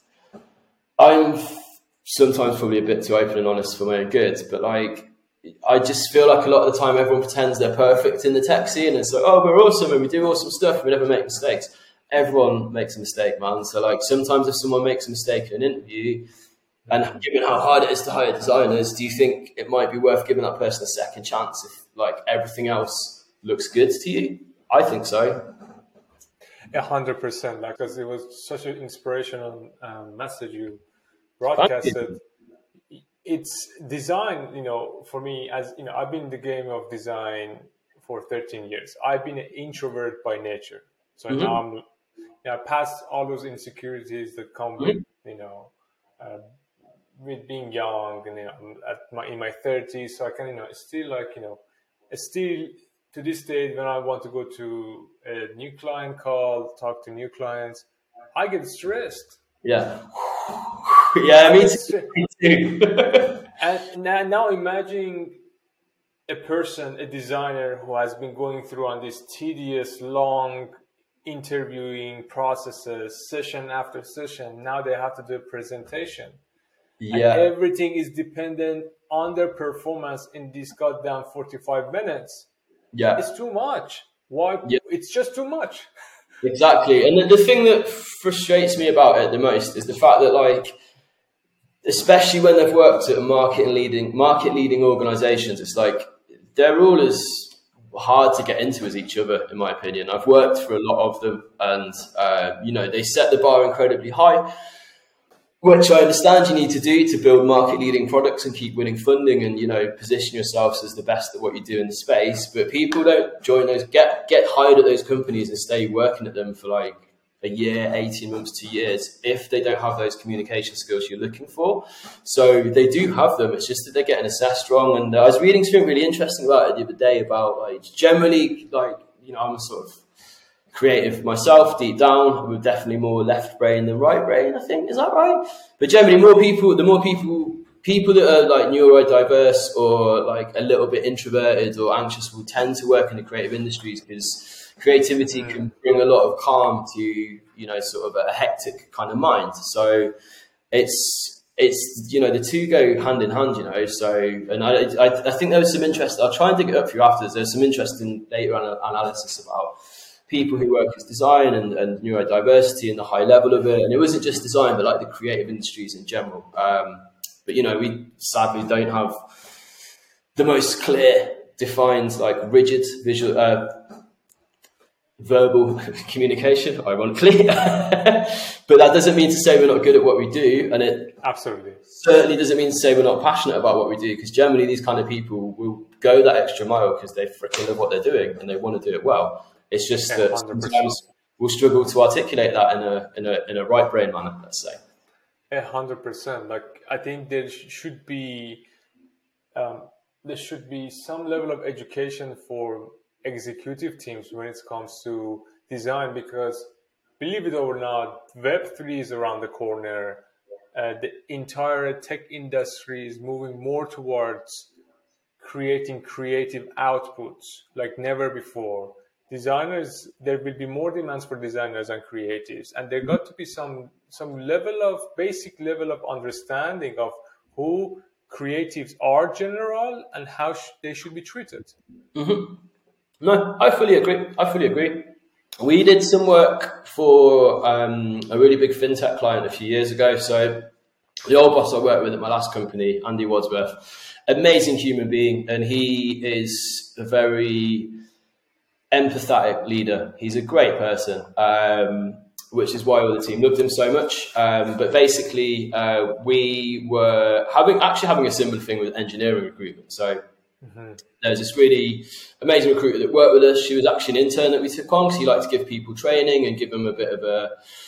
I'm sometimes probably a bit too open and honest for my own good, but like, I just feel like a lot of the time everyone pretends they're perfect in the tech scene, and it's like, oh, we're awesome and we do awesome stuff and we never make mistakes. Everyone makes a mistake, man. So like sometimes if someone makes a mistake in an interview, and given how hard it is to hire designers, do you think it might be worth giving that person a second chance if like everything else looks good to you? I think so. A hundred percent, like, because it was such an inspirational um, message you broadcasted. It's design, you know, for me, as you know, I've been in the game of design for thirteen years. I've been an introvert by nature, so mm-hmm. now I'm, you know, past all those insecurities that come mm-hmm. with, you know, uh, with being young, and you know, I'm at my in my thirties, so I can, you know, still like, you know, still to this day when I want to go to a new client call, talk to new clients, I get stressed. Yeah. Yeah, me too. Me too. And now, now imagine a person, a designer who has been going through on these tedious, long interviewing processes, session after session. Now they have to do a presentation. Yeah. And everything is dependent on their performance in this goddamn forty-five minutes. Yeah. It's too much. Why? Yeah. It's just too much. Exactly. And the, the thing that frustrates me about it the most is the fact that, like, especially when they've worked at market leading market leading organizations, it's like they're all as hard to get into as each other, in my opinion. I've worked for a lot of them, and uh, you know, they set the bar incredibly high, which I understand you need to do to build market leading products and keep winning funding and, you know, position yourselves as the best at what you do in the space. But people don't join those, get get hired at those companies and stay working at them for like a year, eighteen months, two years, if they don't have those communication skills you're looking for. So they do have them. It's just that they're getting assessed wrong. And I was reading something really interesting about it the other day about, like, generally, like, you know, I'm a sort of creative myself deep down. We're definitely more left brain than right brain, I think. Is that right? But generally, more people, the more people, people that are like neurodiverse or like a little bit introverted or anxious will tend to work in the creative industries because creativity can bring a lot of calm to, you know, sort of a hectic kind of mind. So it's, it's, you know, the two go hand in hand, you know, so, and I, I, I think there was some interest, I'll try and dig it up for you afterwards. There's some interesting data analysis about people who work as design and, and neurodiversity and the high level of it. And it wasn't just design, but like the creative industries in general. Um, but, you know, we sadly don't have the most clear, defined, like rigid visual, uh, verbal communication, ironically. But that doesn't mean to say we're not good at what we do. And it absolutely certainly doesn't mean to say we're not passionate about what we do, because generally these kind of people will go that extra mile because they freaking love what they're doing and they want to do it well. It's just that one hundred percent. Sometimes we'll struggle to articulate that in a in a in a right brain manner, let's say. A hundred percent. Like I think there should be um, there should be some level of education for executive teams when it comes to design, because believe it or not, Web three is around the corner. Uh, the entire tech industry is moving more towards creating creative outputs like never before. Designers, there will be more demands for designers and creatives, and there got to be some some level of basic level of understanding of who creatives are general and how sh- they should be treated. Mm-hmm. No, I fully agree. I fully agree. We did some work for um, a really big fintech client a few years ago. So the old boss I worked with at my last company, Andy Wadsworth, amazing human being, and he is a very empathetic leader. He's a great person, um, which is why all the team loved him so much. Um, but basically, uh, we were having actually having a similar thing with engineering recruitment. So mm-hmm. There's this really amazing recruiter that worked with us. She was actually an intern that we took on, because he liked to give people training and give them a bit of a,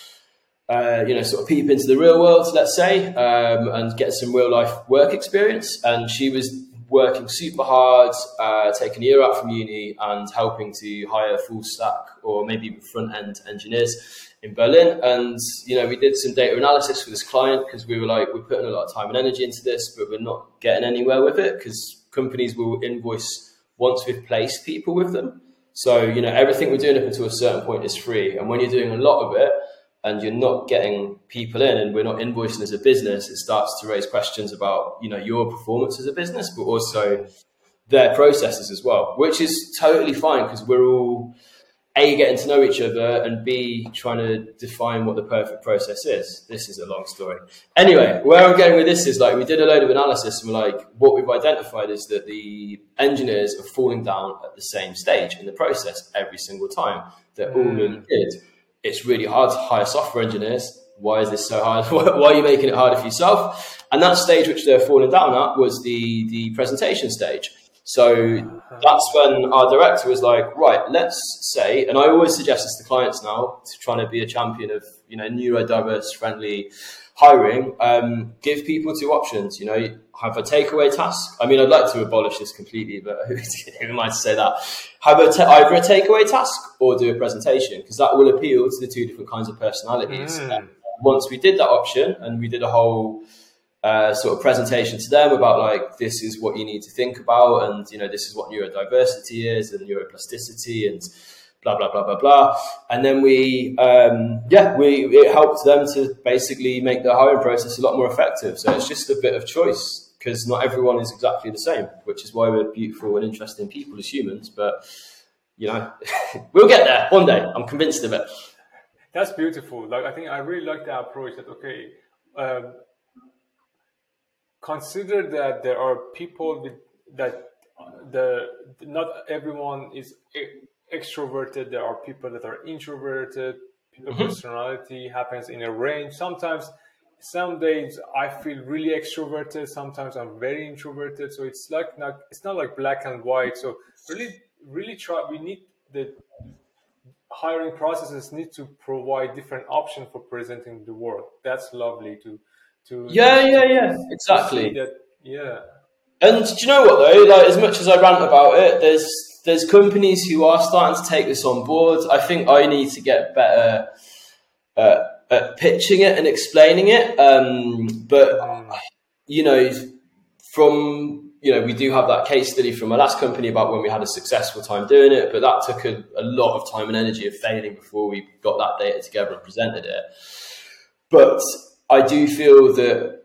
uh, you know, sort of peep into the real world, let's say, um, and get some real life work experience. And she was working super hard, uh, taking a year out from uni and helping to hire full stack or maybe even front end engineers in Berlin. And, you know, we did some data analysis for this client, because we were like, we're putting a lot of time and energy into this, but we're not getting anywhere with it, because companies will invoice once we've placed people with them. So, you know, everything we're doing up until a certain point is free. And when you're doing a lot of it and you're not getting people in and we're not invoicing as a business, it starts to raise questions about, you know, your performance as a business, but also their processes as well, which is totally fine, because we're all A, getting to know each other, and B, trying to define what the perfect process is. This is a long story. Anyway, where I'm going with this is, like, we did a load of analysis, and we're like, what we've identified is that the engineers are falling down at the same stage in the process every single time. They're all really good. It's really hard to hire software engineers. Why is this so hard? Why are you making it harder for yourself? And that stage which they're falling down at was the, the presentation stage. So that's when our director was like, right, let's say, and I always suggest this to clients now, to trying to be a champion of, you know, neurodiverse friendly hiring, um, give people two options, you know, have a takeaway task. I mean, I'd like to abolish this completely, but who am I to say that? Have a ta- either a takeaway task or do a presentation, because that will appeal to the two different kinds of personalities. Mm. And once we did that option and we did a whole Uh, sort of presentation to them about, like, this is what you need to think about, and, you know, this is what neurodiversity is and neuroplasticity and blah, blah, blah, blah, blah. And then we, um, yeah, we it helped them to basically make their hiring process a lot more effective. So it's just a bit of choice, because not everyone is exactly the same, which is why we're beautiful and interesting people as humans. But, you know, we'll get there one day. I'm convinced of it. That's beautiful. Like, I think I really like that approach that, okay, um, consider that there are people with that the not everyone is extroverted. There are people that are introverted. People's mm-hmm. personality happens in a range. Sometimes, some days I feel really extroverted. Sometimes I'm very introverted. So it's like not it's not like black and white. So really, really try. We need the hiring processes need to provide different options for presenting the work. That's lovely to. To, yeah, to, yeah, yeah, exactly. That, yeah. And do you know what though? Like, as much as I rant about it, there's there's companies who are starting to take this on board. I think I need to get better uh, at pitching it and explaining it. Um, but you know, from you know, we do have that case study from my last company about when we had a successful time doing it, but that took a, a lot of time and energy of failing before we got that data together and presented it. But I do feel that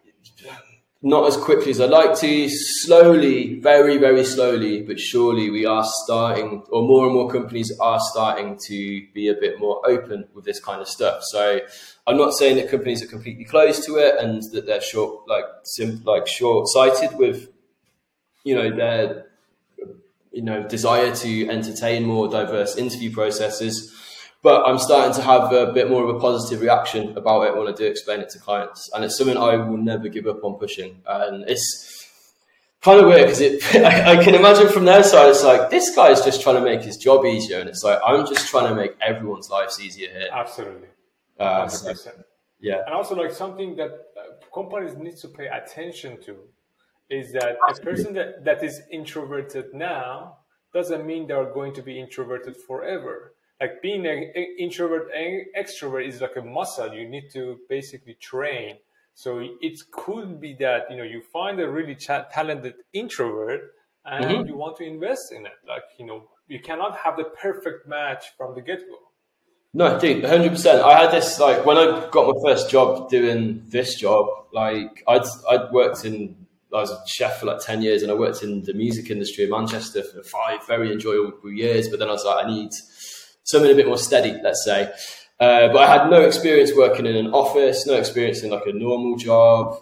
not as quickly as I'd like to, slowly, very, very slowly, but surely we are starting, or more and more companies are starting to be a bit more open with this kind of stuff. So I'm not saying that companies are completely closed to it and that they're short, like, sim, like short-sighted with, you know, their, you know, desire to entertain more diverse interview processes. But I'm starting to have a bit more of a positive reaction about it when I do explain it to clients. And it's something I will never give up on pushing. And it's kind of weird because it, I, I can imagine from their side, it's like, this guy's just trying to make his job easier. And it's like, I'm just trying to make everyone's lives easier here. Absolutely. Uh, so, yeah. And also, like, something that uh, companies need to pay attention to is that a person that, that is introverted now doesn't mean they're going to be introverted forever. Like, being an introvert and extrovert is like a muscle you need to basically train. So it could be that, you know, you find a really ch- talented introvert and mm-hmm. you want to invest in it. Like, you know, you cannot have the perfect match from the get-go. No, dude, one hundred percent. I had this, like, when I got my first job doing this job, like, I'd, I'd worked in, I was a chef for like ten years and I worked in the music industry in Manchester for five very enjoyable years. But then I was like, I need something a bit more steady, let's say. Uh, but I had no experience working in an office, no experience in like a normal job,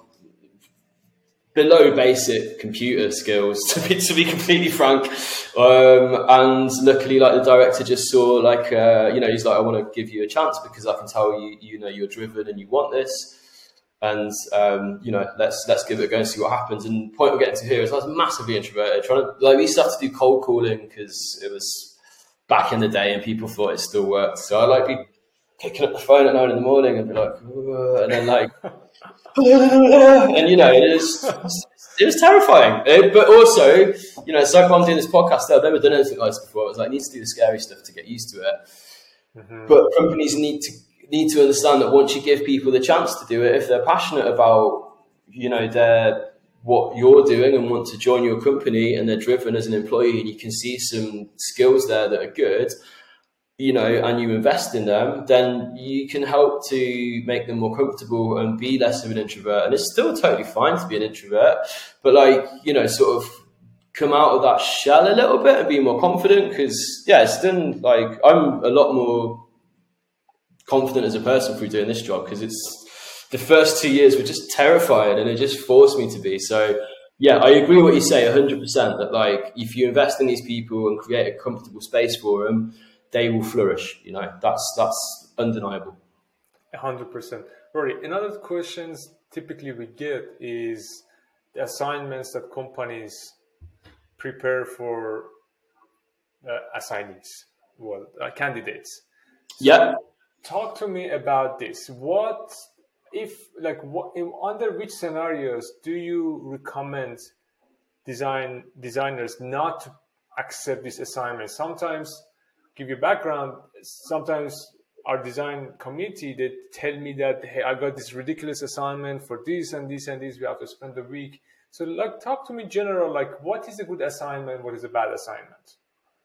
below basic computer skills, to be, to be completely frank. Um, and luckily, like, the director just saw, like, uh, you know, he's like, I want to give you a chance because I can tell you, you know, you're driven and you want this. And, um, you know, let's let's give it a go and see what happens. And the point we're getting to here is I was massively introverted. Trying to, like, we used to have to do cold calling because it was back in the day and people thought it still worked. So I like be picking up the phone at nine in the morning and be like, and then like, and you know, it was, it was terrifying. It, but also, you know, it's like I'm doing this podcast, I've never done anything like this before. I was like, I need to do the scary stuff to get used to it. Mm-hmm. But companies need to, need to understand that once you give people the chance to do it, if they're passionate about, you know, their, what you're doing and want to join your company and they're driven as an employee and you can see some skills there that are good, you know, and you invest in them, then you can help to make them more comfortable and be less of an introvert. And it's still totally fine to be an introvert, but, like, you know, sort of come out of that shell a little bit and be more confident because, yeah, it's done, like, I'm a lot more confident as a person through doing this job because it's, the first two years were just terrifying and it just forced me to be. So, yeah, I agree with what you say one hundred percent that, like, if you invest in these people and create a comfortable space for them, they will flourish. You know, that's that's undeniable. one hundred percent. Rory, another questions typically we get is the assignments that companies prepare for uh, assignees, well, uh, candidates. So yeah. Talk to me about this. What... If, like, what, in, under which scenarios do you recommend design designers not to accept this assignment? Sometimes, give you background, sometimes our design community, they tell me that, hey, I got this ridiculous assignment for this and this and this, we have to spend a week. So, like, talk to me general, like, what is a good assignment, what is a bad assignment?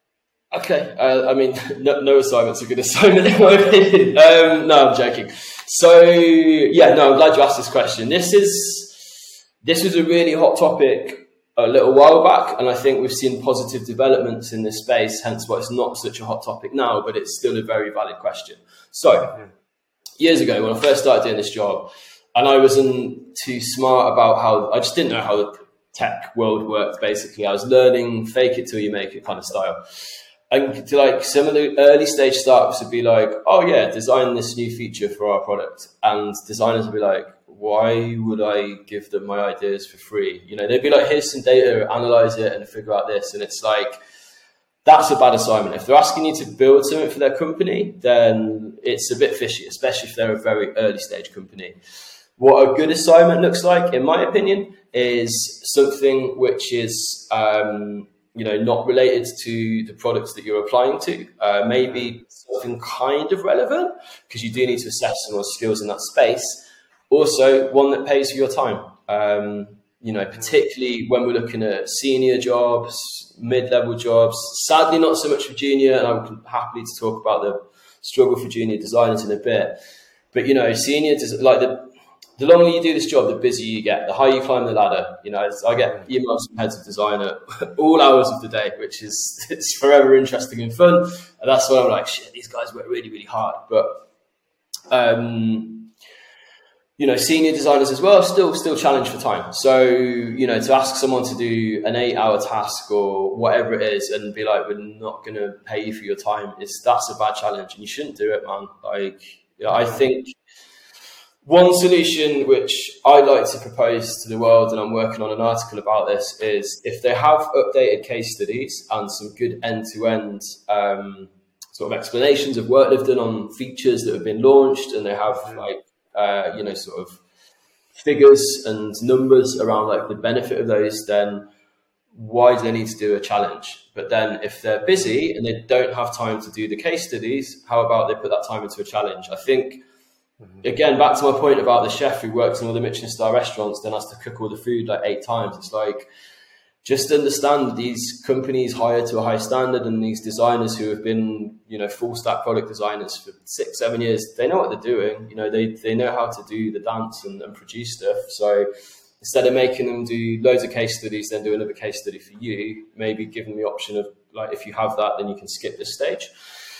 Okay, uh, I mean, no, no assignment's a good assignment in my opinion. Um, no, I'm joking. So, yeah, no, I'm glad you asked this question. This is this was a really hot topic a little while back, and I think we've seen positive developments in this space, hence why it's not such a hot topic now, but it's still a very valid question. So, years ago, when I first started doing this job, and I wasn't too smart about how, I just didn't know how the tech world worked, basically. I was learning fake it till you make it kind of style. And to, like, some of the early stage startups would be like, oh yeah, design this new feature for our product. And designers would be like, why would I give them my ideas for free? You know, they'd be like, here's some data, analyze it and figure out this. And it's like, that's a bad assignment. If they're asking you to build something for their company, then it's a bit fishy, especially if they're a very early stage company. What a good assignment looks like, in my opinion, is something which is, um, you know, not related to the products that you're applying to, uh, maybe something kind of relevant, because you do need to assess some of skills in that space. Also, one that pays for your time. Um, You know, particularly when we're looking at senior jobs, mid-level jobs. Sadly, not so much for junior, and I'm happy to talk about the struggle for junior designers in a bit. But, you know, senior, like the the longer you do this job, the busier you get, the higher you climb the ladder. You know, I get emails from heads of design at all hours of the day, which is it's forever interesting and fun. And that's when I'm like, shit, these guys work really, really hard. But, um, you know, senior designers as well, still, still challenged for time. So, you know, to ask someone to do an eight hour task or whatever it is and be like, we're not going to pay you for your time, is that's a bad challenge. And you shouldn't do it, man. Like, you know, I think one solution which I like to propose to the world, and I'm working on an article about this, is if they have updated case studies and some good end-to-end um, sort of explanations of work they've done on features that have been launched, and they have like, uh, you know, sort of figures and numbers around like the benefit of those, then why do they need to do a challenge? But then if they're busy and they don't have time to do the case studies, how about they put that time into a challenge? I think, again, back to my point about the chef who works in all the Michelin star restaurants, then has to cook all the food like eight times. It's like, just understand these companies hire to a high standard, and these designers who have been, you know, full stack product designers for six, seven years, they know what they're doing. You know, they, they know how to do the dance and, and produce stuff. So instead of making them do loads of case studies, then do another case study for you, maybe give them the option of like, if you have that, then you can skip this stage.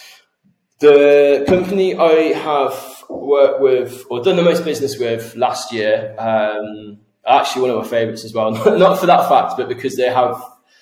The company I have worked with or done the most business with last year, um, actually one of my favourites as well, not for that fact, but because they have,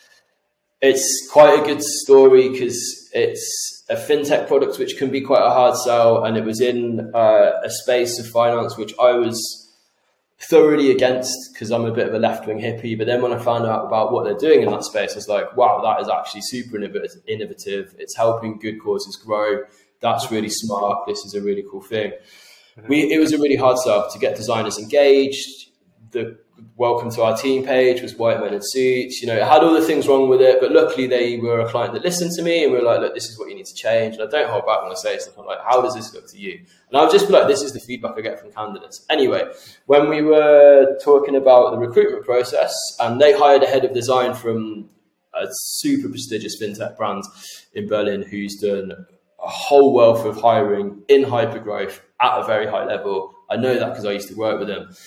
it's quite a good story because it's a fintech product which can be quite a hard sell, and it was in uh, a space of finance which I was thoroughly against because I'm a bit of a left-wing hippie. But then when I found out about what they're doing in that space, I was like, wow, that is actually super innovative. It's helping good causes grow. That's really smart. This is a really cool thing. We, it was a really hard sell to get designers engaged. The welcome to our team page was white men in suits. You know, it had all the things wrong with it, but luckily they were a client that listened to me, and we were like, look, this is what you need to change. And I don't hold back when I say stuff. I'm like, how does this look to you? And I'll just be like, this is the feedback I get from candidates. Anyway, when we were talking about the recruitment process, and they hired a head of design from a super prestigious fintech brand in Berlin who's done a whole wealth of hiring in hypergrowth at a very high level. I know that because I used to work with him.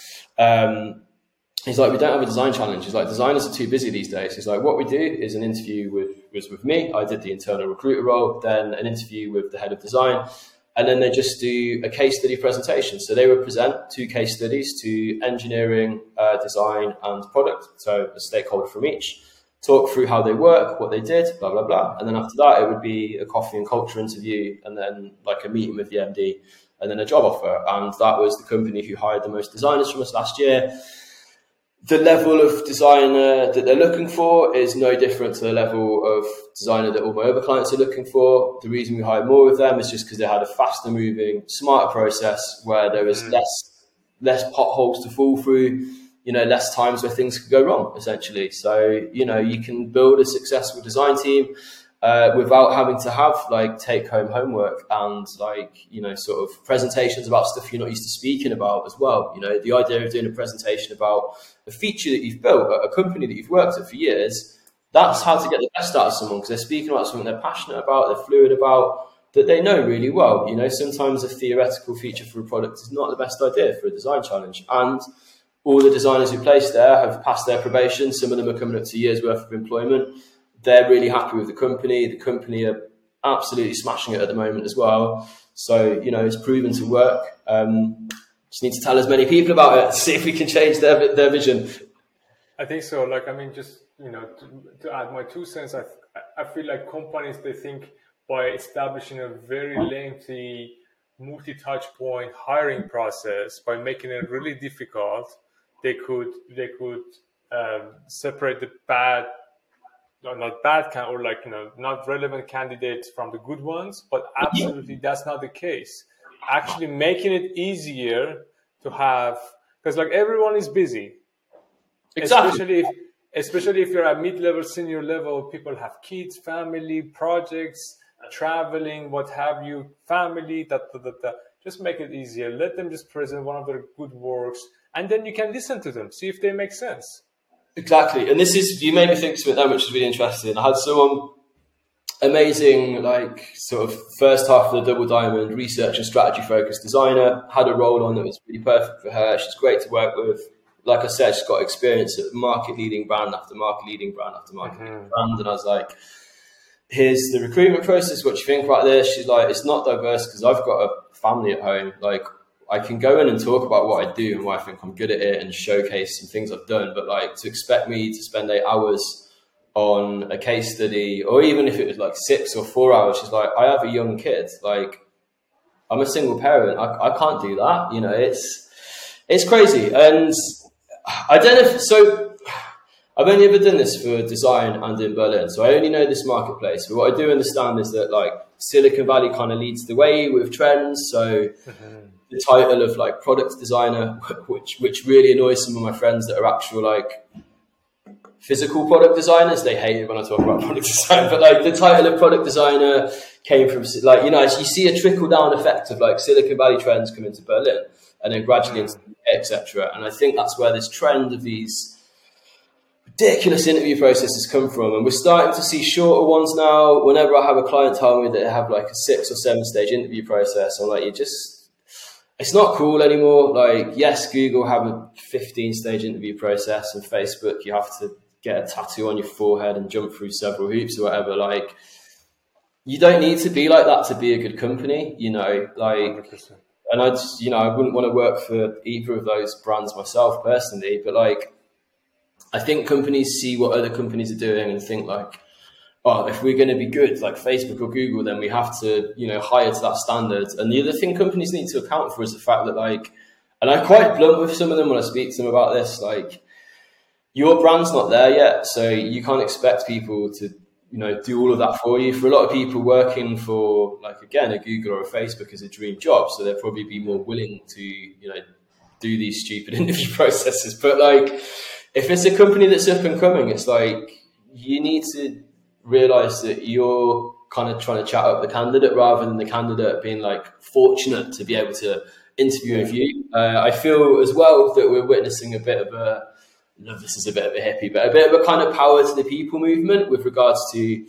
Um, he's like, we don't have a design challenge. He's like, designers are too busy these days. He's like, what we do is an interview with, was with me. I did the internal recruiter role, then an interview with the head of design, and then they just do a case study presentation. So they would present two case studies to engineering, uh, design, and product. So a stakeholder from each, talk through how they work, what they did, blah, blah, blah. And then after that, it would be a coffee and culture interview, and then like a meeting with the M D, and then a job offer. And that was the company who hired the most designers from us last year. The level of designer that they're looking for is no different to the level of designer that all my other clients are looking for. The reason we hired more of them is just because they had a faster moving, smarter process where there was less, less potholes to fall through, you know, less times where things could go wrong, essentially. So, you know, you can build a successful design team uh, without having to have like take home homework and like, you know, sort of presentations about stuff you're not used to speaking about as well. You know, the idea of doing a presentation about a feature that you've built at a company that you've worked at for years, that's how to get the best out of someone, because they're speaking about something they're passionate about, they're fluid about, that they know really well. You know, sometimes a theoretical feature for a product is not the best idea for a design challenge. And all the designers who placed there have passed their probation. Some of them are coming up to years worth of employment. They're really happy with the company. The company are absolutely smashing it at the moment as well. So, you know, it's proven to work. Um, just need to tell as many people about it, see if we can change their their vision. I think so. Like, I mean, just, you know, to, to add my two cents, I, I feel like companies, they think by establishing a very lengthy multi-touch point hiring process, by making it really difficult, they could they could um, separate the bad, or not bad, can, or like, you know, not relevant candidates from the good ones. But absolutely, that's not the case. Actually, making it easier to have, because like everyone is busy, exactly. Especially if, especially if you're at mid-level, senior level, people have kids, family, projects, traveling, what have you, family. Da, da, da, da. Just make it easier. Let them just present one of their good works. and then you can listen to them, see if they make sense. Exactly. And this is, you made me think something there, which is really interesting. I had someone amazing, like sort of first half of the Double Diamond, research and strategy focused designer, had a role on that was really perfect for her. She's great to work with. Like I said, she's got experience at market leading brand after market leading brand after market leading mm-hmm. brand. And I was like, here's the recruitment process. What do you think about this? She's like, it's not diverse because I've got a family at home. Like, I can go in and talk about what I do and why I think I'm good at it and showcase some things I've done. But like to expect me to spend eight hours on a case study, or even if it was like six or four hours, she's like, I have a young kid. Like, I'm a single parent. I, I can't do that. You know, it's, it's crazy. And I don't know if, so I've only ever done this for design and in Berlin. So I only know this marketplace. But what I do understand is that like Silicon Valley kind of leads the way with trends. So mm-hmm. the title of like product designer, which which really annoys some of my friends that are actual like physical product designers. They hate it when I talk about product design, but like the title of product designer came from like, you know, you see a trickle down effect of like Silicon Valley trends come into Berlin and then gradually into et cetera. And I think that's where this trend of these ridiculous interview processes come from. And we're starting to see shorter ones now. Whenever I have a client tell me that they have like a six or seven stage interview process, I'm like, you just, it's not cool anymore. Like, yes, Google have a fifteen stage interview process, and Facebook, you have to get a tattoo on your forehead and jump through several hoops or whatever. Like, you don't need to be like that to be a good company, you know, like, one hundred percent. And I just, you know, I wouldn't want to work for either of those brands myself personally, but like, I think companies see what other companies are doing and think like, oh, if we're going to be good like Facebook or Google, then we have to, you know, hire to that standard. And the other thing companies need to account for is the fact that like, and I'm quite blunt with some of them when I speak to them about this, like, your brand's not there yet. So you can't expect people to, you know, do all of that for you. For a lot of people, working for like, again, a Google or a Facebook is a dream job. So they'll probably be more willing to, you know, do these stupid interview processes. But like, if it's a company that's up and coming, it's like, you need to realize that you're kind of trying to chat up the candidate rather than the candidate being like fortunate to be able to interview with you. Uh, I feel as well that we're witnessing a bit of a, I know this is a bit of a hippie, but a bit of a kind of power to the people movement with regards to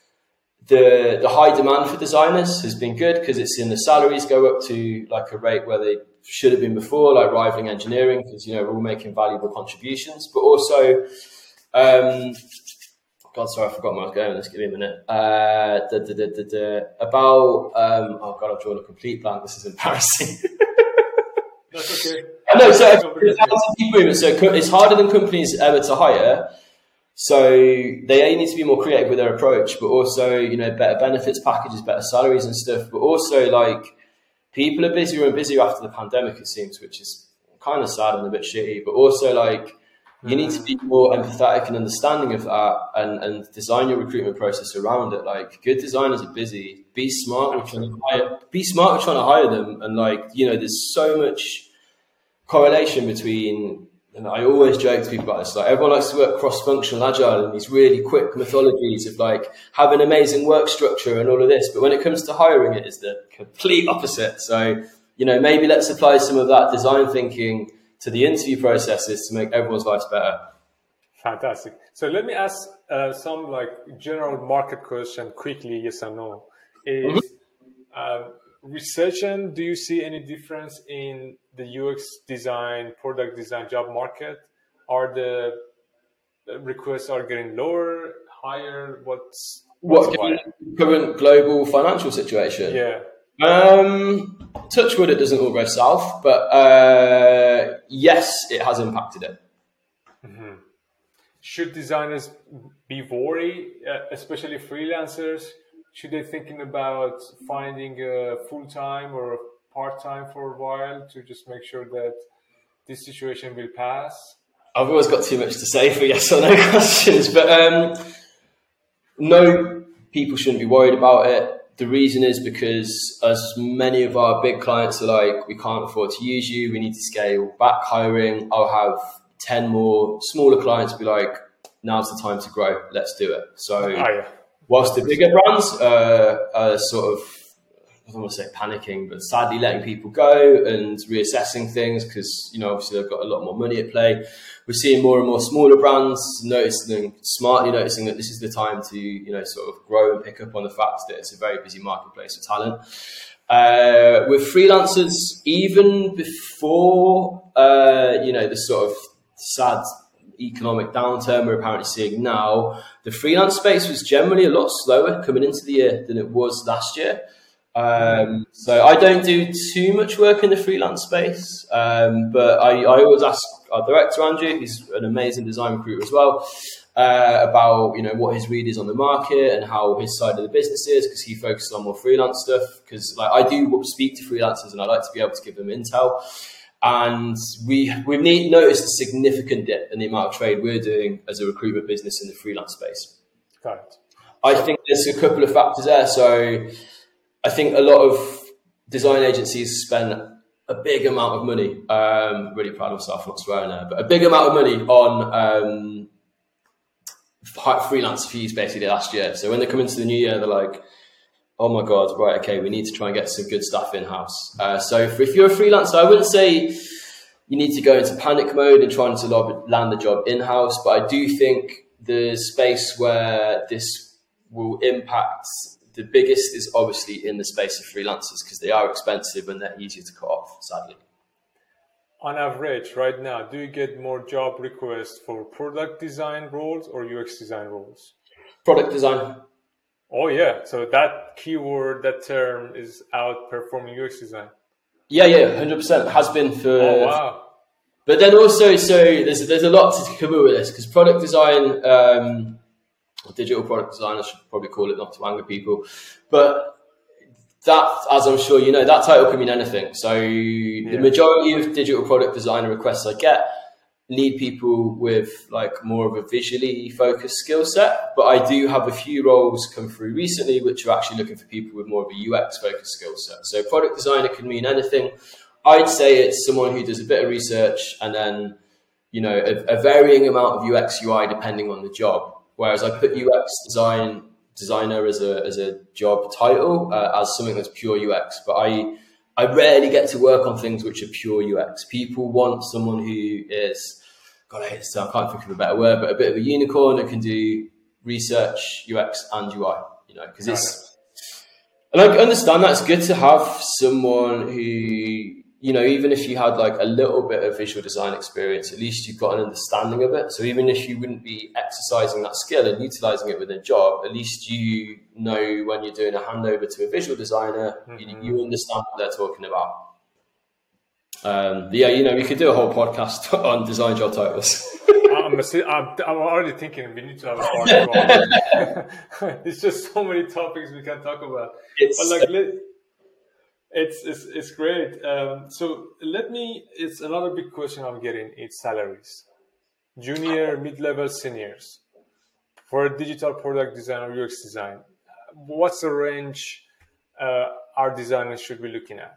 the the high demand for designers has been good because it's seen the salaries go up to like a rate where they should have been before, like rivaling engineering, because, you know, we're all making valuable contributions, but also, um, God, sorry, I forgot where I was going. Let's give me a minute. Uh, da, da, da, da, da, about, um, oh God, I've drawn a complete blank. This is embarrassing. That's okay. I know, so it's, so it's harder than companies ever to hire. So they need to be more creative with their approach, but also, you know, better benefits packages, better salaries and stuff, but also like people are busier and busier after the pandemic, it seems, which is kind of sad and a bit shitty, but also like you need to be more empathetic and understanding of that and, and design your recruitment process around it. Like, good designers are busy. Be smart with trying to hire, be smart with trying to hire them. And like, you know, there's so much correlation between, and I always joke to people about this, like everyone likes to work cross-functional, agile, and these really quick methodologies of like have an amazing work structure and all of this. But when it comes to hiring, it is the complete opposite. So, you know, maybe let's apply some of that design thinking to the interview processes to make everyone's lives better. Fantastic. So let me ask uh, some like general market question quickly, yes or no. Is mm-hmm. uh, recession, do you see any difference in the U X design, product design job market? Are the requests are getting lower, higher? What's, what's what current global financial situation? Yeah. Um, touch wood, it doesn't all go south, but uh, yes, it has impacted it. Mm-hmm. Should designers be worried, uh, especially freelancers? Should they thinking about finding a full-time or part-time for a while to just make sure that this situation will pass? I've always got too much to say for yes or no questions, but um, no, people shouldn't be worried about it. The reason is because as many of our big clients are like, we can't afford to use you, we need to scale back hiring. I'll have ten more smaller clients be like, now's the time to grow, let's do it. So oh, yeah. whilst the bigger brands uh, are sort of I don't want to say panicking, but sadly letting people go and reassessing things because, you know, obviously they've got a lot more money at play. We're seeing more and more smaller brands noticing, smartly noticing that this is the time to, you know, sort of grow and pick up on the fact that it's a very busy marketplace for talent. Uh, with freelancers, even before, uh, you know, the sort of sad economic downturn we're apparently seeing now, the freelance space was generally a lot slower coming into the year than it was last year. Um, so I don't do too much work in the freelance space, um, but I, I always ask our director, Andrew, who's an amazing design recruiter as well, uh, about, you know, what his read is on the market and how his side of the business is, because he focuses on more freelance stuff. Because like I do speak to freelancers and I like to be able to give them intel. And we, we've noticed a significant dip in the amount of trade we're doing as a recruitment business in the freelance space. Got it. I think there's a couple of factors there. So I think a lot of design agencies spend a big amount of money. Um, really proud of myself for not swearing there, but a big amount of money on um, freelance fees basically last year. So when they come into the new year, they're like, oh my God, right, okay, we need to try and get some good stuff in-house. Uh, so if, if you're a freelancer, I wouldn't say you need to go into panic mode and trying to land the job in-house, but I do think the space where this will impact the biggest is obviously in the space of freelancers because they are expensive and they're easier to cut off, sadly. On average, right now, do you get more job requests for product design roles or U X design roles? Product design. Oh, yeah. So that keyword, that term is outperforming U X design. Yeah, yeah, one hundred percent has been for... Oh, wow. But then also, so there's, there's a lot to cover with this because product design... Um, or digital product design, I should probably call it, not to anger people. But that, as I'm sure you know, that title can mean anything. So yeah. The majority of digital product designer requests I get need people with like more of a visually focused skill set. But I do have a few roles come through recently which are actually looking for people with more of a U X focused skill set. So product designer can mean anything. I'd say it's someone who does a bit of research and then, you know, a, a varying amount of U X U I depending on the job. Whereas I put U X design designer as a as a job title uh, as something that's pure U X, but I I rarely get to work on things which are pure U X. People want someone who is, God, I hate this term, I can't think of a better word, but a bit of a unicorn that can do research, U X, and U I. You know, because it's and I understand that it's good to have someone who, you know, even if you had like a little bit of visual design experience, at least you've got an understanding of it. So even if you wouldn't be exercising that skill and utilizing it within a job, at least you know when you're doing a handover to a visual designer, mm-hmm. you, you understand what they're talking about. Um, yeah, you know, we could do a whole podcast on design job titles. I'm, I'm, I'm already thinking we need to have a part. There's just so many topics we can talk about. It's, but like, let, It's, it's it's great. Um, so let me. It's another big question I'm getting. It's salaries, junior, mid-level, seniors, for a digital product design or U X design. What's the range uh, our designers should be looking at?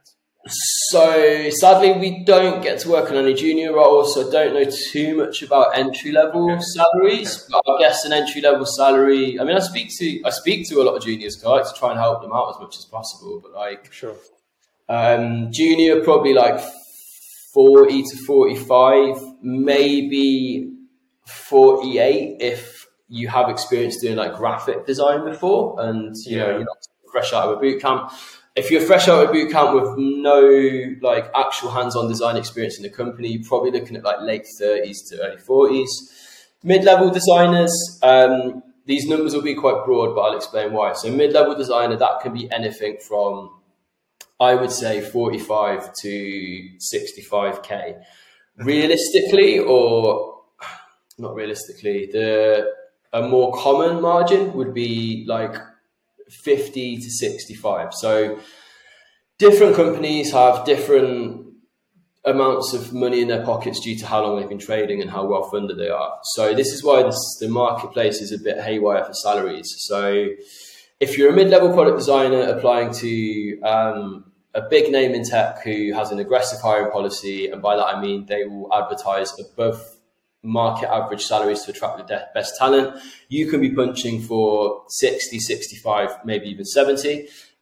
So sadly, we don't get to work on any junior roles, so I don't know too much about entry level okay. salaries. Okay. But I guess an entry level salary. I mean, I speak to I speak to a lot of juniors because I like to try and help them out as much as possible. But like, sure. Um, junior, probably like forty to forty-five, maybe forty-eight if you have experience doing like graphic design before and, you yeah. know, you're not fresh out of a boot camp. If you're fresh out of a boot camp with no like actual hands-on design experience in the company, you're probably looking at like late thirties to early forties. Mid-level designers, um, these numbers will be quite broad, but I'll explain why. So mid-level designer, that can be anything from, I would say, forty-five to sixty-five K. Realistically, or not realistically, the a more common margin would be like fifty to sixty-five. So different companies have different amounts of money in their pockets due to how long they've been trading and how well funded they are. So this is why this, the marketplace is a bit haywire for salaries. So if you're a mid-level product designer applying to um, a big name in tech who has an aggressive hiring policy, and by that I mean they will advertise above market average salaries to attract the best talent, you can be punching for sixty, sixty-five, maybe even seventy.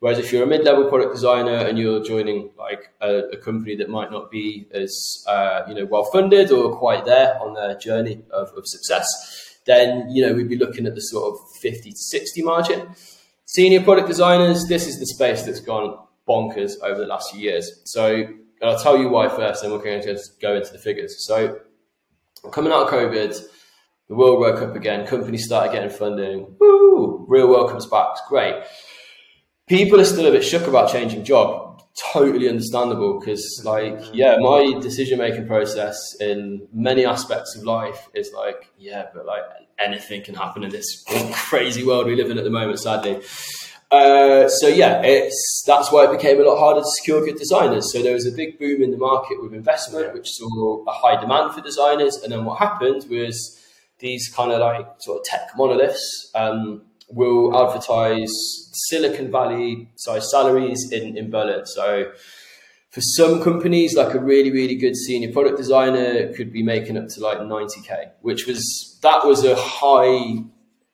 Whereas if you're a mid-level product designer and you're joining like a, a company that might not be as uh, you know well-funded or quite there on their journey of, of success, then you know we'd be looking at the sort of fifty to sixty margin. Senior product designers, this is the space that's gone bonkers over the last few years. So I'll tell you why first, and we're going to just go into the figures. So coming out of COVID, the world woke up again. Companies started getting funding. Woo! Real world comes back. It's great. People are still a bit shook about changing job. Totally understandable because, like, yeah, my decision-making process in many aspects of life is like, yeah, but like anything can happen in this crazy world we live in at the moment, sadly. Uh, so yeah, it's that's why it became a lot harder to secure good designers. So there was a big boom in the market with investment, which saw a high demand for designers. And then what happened was these kind of like sort of tech monoliths um, will advertise Silicon Valley size salaries in, in Berlin. So for some companies, like a really, really good senior product designer could be making up to like ninety K, which was, that was a high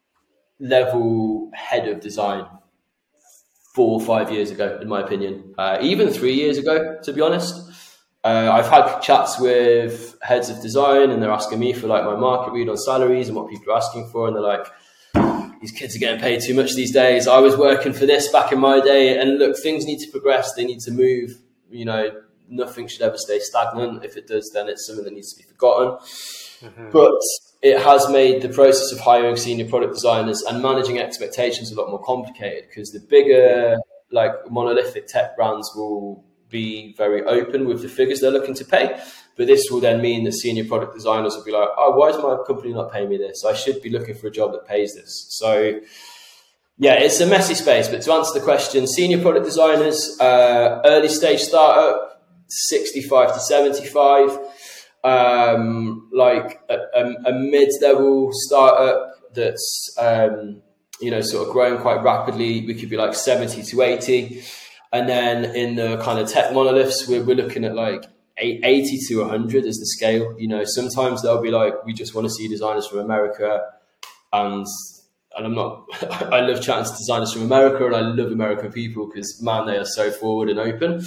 level head of design four or five years ago, in my opinion, uh, even three years ago, to be honest. Uh, I've had chats with heads of design and they're asking me for like my market read on salaries and what people are asking for. And they're like, these kids are getting paid too much these days. I was working for this back in my day. And look, things need to progress. They need to move. You know, nothing should ever stay stagnant. If it does, then it's something that needs to be forgotten. Mm-hmm. But it has made the process of hiring senior product designers and managing expectations a lot more complicated because the bigger, like monolithic tech brands will be very open with the figures they're looking to pay. But this will then mean that senior product designers will be like, oh, why is my company not paying me this? I should be looking for a job that pays this. So yeah, it's a messy space. But to answer the question, senior product designers, uh, early stage startup, sixty-five to seventy-five. Um, like a, a, a mid-level startup that's, um, you know, sort of growing quite rapidly, we could be like seventy to eighty. And then in the kind of tech monoliths, we're, we're looking at like eighty to one hundred is the scale. You know, sometimes they'll be like, we just want to see designers from America. And and I'm not, I love chatting to designers from America and I love American people because, man, they are so forward and open.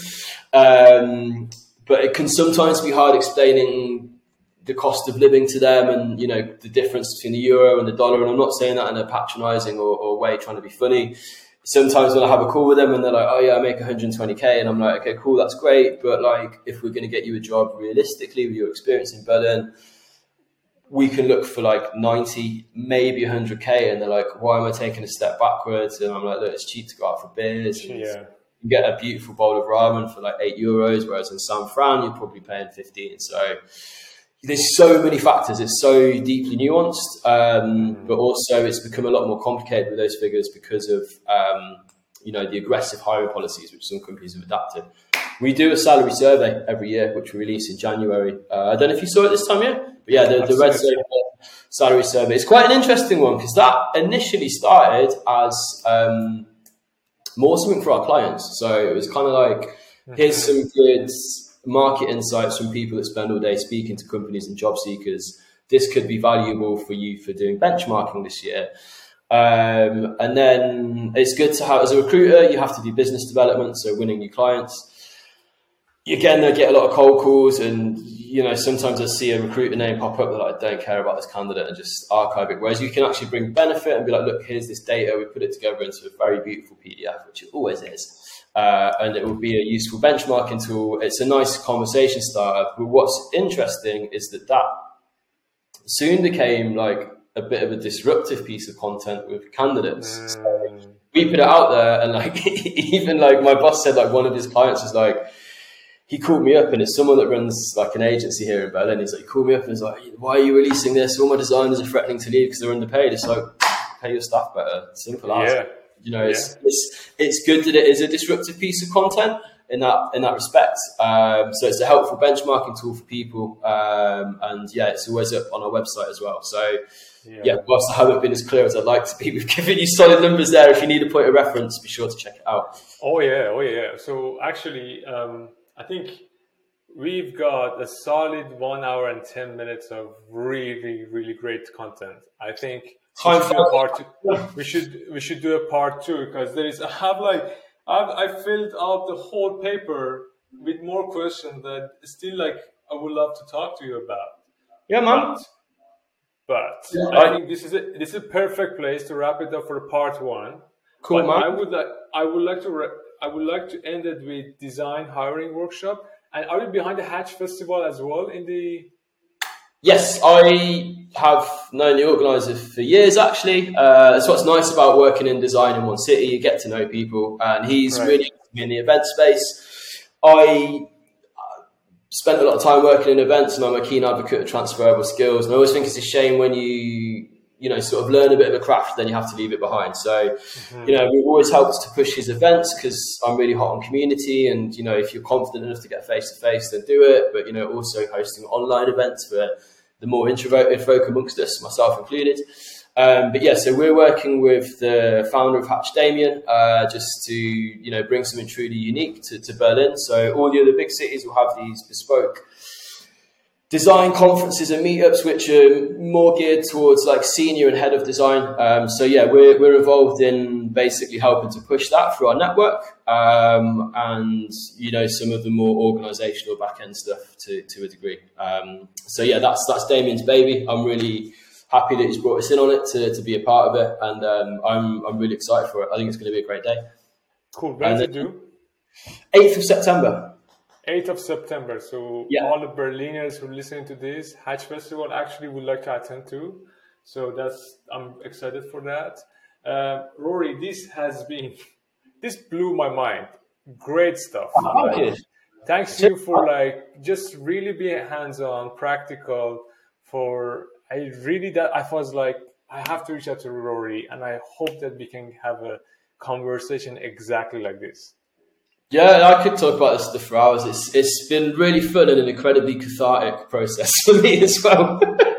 Um, but it can sometimes be hard explaining the cost of living to them and, you know, the difference between the euro and the dollar. And I'm not saying that in a patronizing or, or way trying to be funny. Sometimes when I have a call with them and they're like, oh yeah, I make one hundred twenty K. And I'm like, okay, cool, that's great. But like, if we're going to get you a job realistically with your experience in Berlin, we can look for like ninety, maybe one hundred K. And they're like, why am I taking a step backwards? And I'm like, look, it's cheap to go out for beers. And yeah. You get a beautiful bowl of ramen for like eight euros, whereas in San Fran, you're probably paying fifteen. So there's so many factors. It's so deeply nuanced, um, but also it's become a lot more complicated with those figures because of, um, you know, the aggressive hiring policies, which some companies have adapted. We do a salary survey every year, which we release in January. Uh, I don't know if you saw it this time yet, but yeah, the, the Red Zone salary survey. It's quite an interesting one because that initially started as um, more something for our clients. So it was kind of like, here's some good market insights from people that spend all day speaking to companies and job seekers. This could be valuable for you for doing benchmarking this year. Um, and then it's good to have, as a recruiter, you have to do business development, so winning new clients. Again, they get a lot of cold calls, and you know, sometimes I see a recruiter name pop up that like, I don't care about this candidate and just archive it. Whereas you can actually bring benefit and be like, look, here's this data, we put it together into a very beautiful P D F, which it always is. Uh, and it will be a useful benchmarking tool. It's a nice conversation starter. But what's interesting is that that soon became like a bit of a disruptive piece of content with candidates. Mm. So we put it out there, and like even like my boss said, like one of his clients was like, he called me up, and it's someone that runs like an agency here in Berlin. He's like, he called me up and he's like, why are you releasing this? All my designers are threatening to leave because they're underpaid. It's like, pay your staff better. Simple as. Yeah. You know, it's, yeah. it's it's good that it is a disruptive piece of content in that in that respect. Um, so it's a helpful benchmarking tool for people, um, and yeah, it's always up on our website as well. So yeah. yeah, whilst I haven't been as clear as I'd like to be, we've given you solid numbers there. If you need a point of reference, be sure to check it out. Oh yeah, oh yeah. So actually, um, I think we've got a solid one hour and ten minutes of really, really great content. I think. We should, do a part two. we should we should do a part two because there is I have like I've, I filled out the whole paper with more questions that still like I would love to talk to you about. Yeah, man. But, but Yeah, I I- think this is a this is a perfect place to wrap it up for part one. Cool, But man. I would like I would like to re- I would like to end it with design hiring workshop. And are you behind the Hatch Festival as well in the? Yes, I have known the organiser for years, actually. Uh, that's what's nice about working in design in one city. You get to know people, and he's Right. really in the event space. I spent a lot of time working in events, and I'm a keen advocate of transferable skills. And I always think it's a shame when you, you know, sort of learn a bit of a craft, then you have to leave it behind. So, mm-hmm. you know, we've always helped to push his events because I'm really hot on community. And, you know, if you're confident enough to get face to face, then do it. But, you know, also hosting online events for the more introverted folk amongst us, myself included. Um, but yeah, so we're working with the founder of Hatch, Damien, uh, just to, you know, bring something truly unique to, to Berlin. So all the other big cities will have these bespoke design conferences and meetups, which are more geared towards like senior and head of design. Um, so yeah, we're, we're involved in basically helping to push that through our network, um, and, you know, some of the more organizational back end stuff to, to a degree. Um, so yeah, that's, that's Damien's baby. I'm really happy that he's brought us in on it to, to be a part of it. And, um, I'm, I'm really excited for it. I think it's going to be a great day. Cool. When to do? eighth of September. eighth of September. So yeah. all the Berliners who are listening to this, Hatch Festival actually would like to attend to. So that's, I'm excited for that. Uh, Rory, this has been, this blew my mind. Great stuff. Oh, like, okay. Thanks to you for like, just really being hands-on, practical for, I really, that I was like, I have to reach out to Rory and I hope that we can have a conversation exactly like this. Yeah, I could talk about this stuff for hours. It's it's been really fun and an incredibly cathartic process for me as well.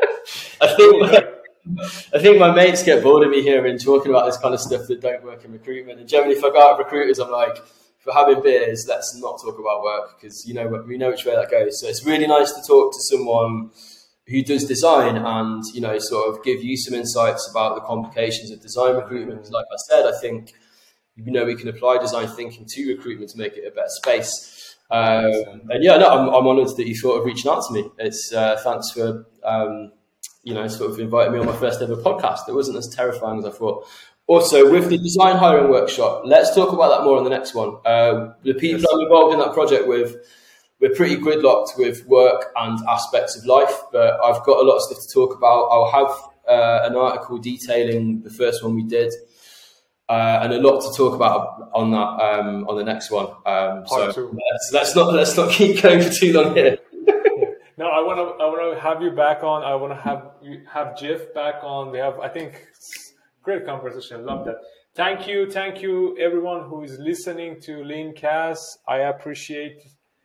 I think I think my mates get bored of me hearing talking about this kind of stuff that don't work in recruitment. And generally, if I go out with recruiters, I'm like, if we're having beers, let's not talk about work because you know we know which way that goes. So it's really nice to talk to someone who does design and, you know, sort of give you some insights about the complications of design recruitment. Because like I said, I think, you know, we can apply design thinking to recruitment to make it a better space. Um, and yeah, no, I'm, I'm honoured that you thought of reaching out to me. It's uh, thanks for, um, you know, sort of inviting me on my first ever podcast. It wasn't as terrifying as I thought. Also, with the design hiring workshop, let's talk about that more on the next one. Uh, the people yes. I'm involved in that project with, we're pretty gridlocked with work and aspects of life, but I've got a lot of stuff to talk about. I'll have uh, an article detailing the first one we did. Uh, and a lot to talk about on that um, on the next one. Um, so let's, let's not let's not keep going for too long here. No, I want to I want to have you back on. I want to have you have Jeff back on. We have I think great conversation. Love that. Thank you, thank you everyone who is listening to Leancast. I appreciate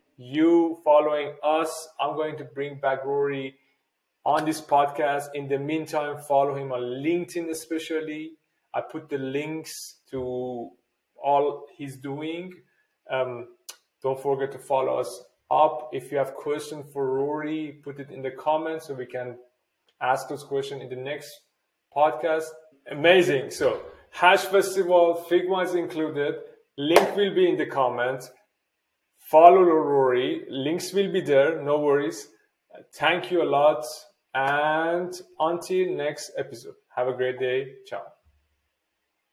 you following us. I'm going to bring back Rory on this podcast. In the meantime, follow him on LinkedIn especially. I put the links to all he's doing. Um, don't forget to follow us up. If you have questions for Rory, put it in the comments so we can ask those questions in the next podcast. Amazing. So Hatch Festival, Figma is included. Link will be in the comments. Follow Rory. Links will be there. No worries. Thank you a lot. And until next episode, have a great day. Ciao.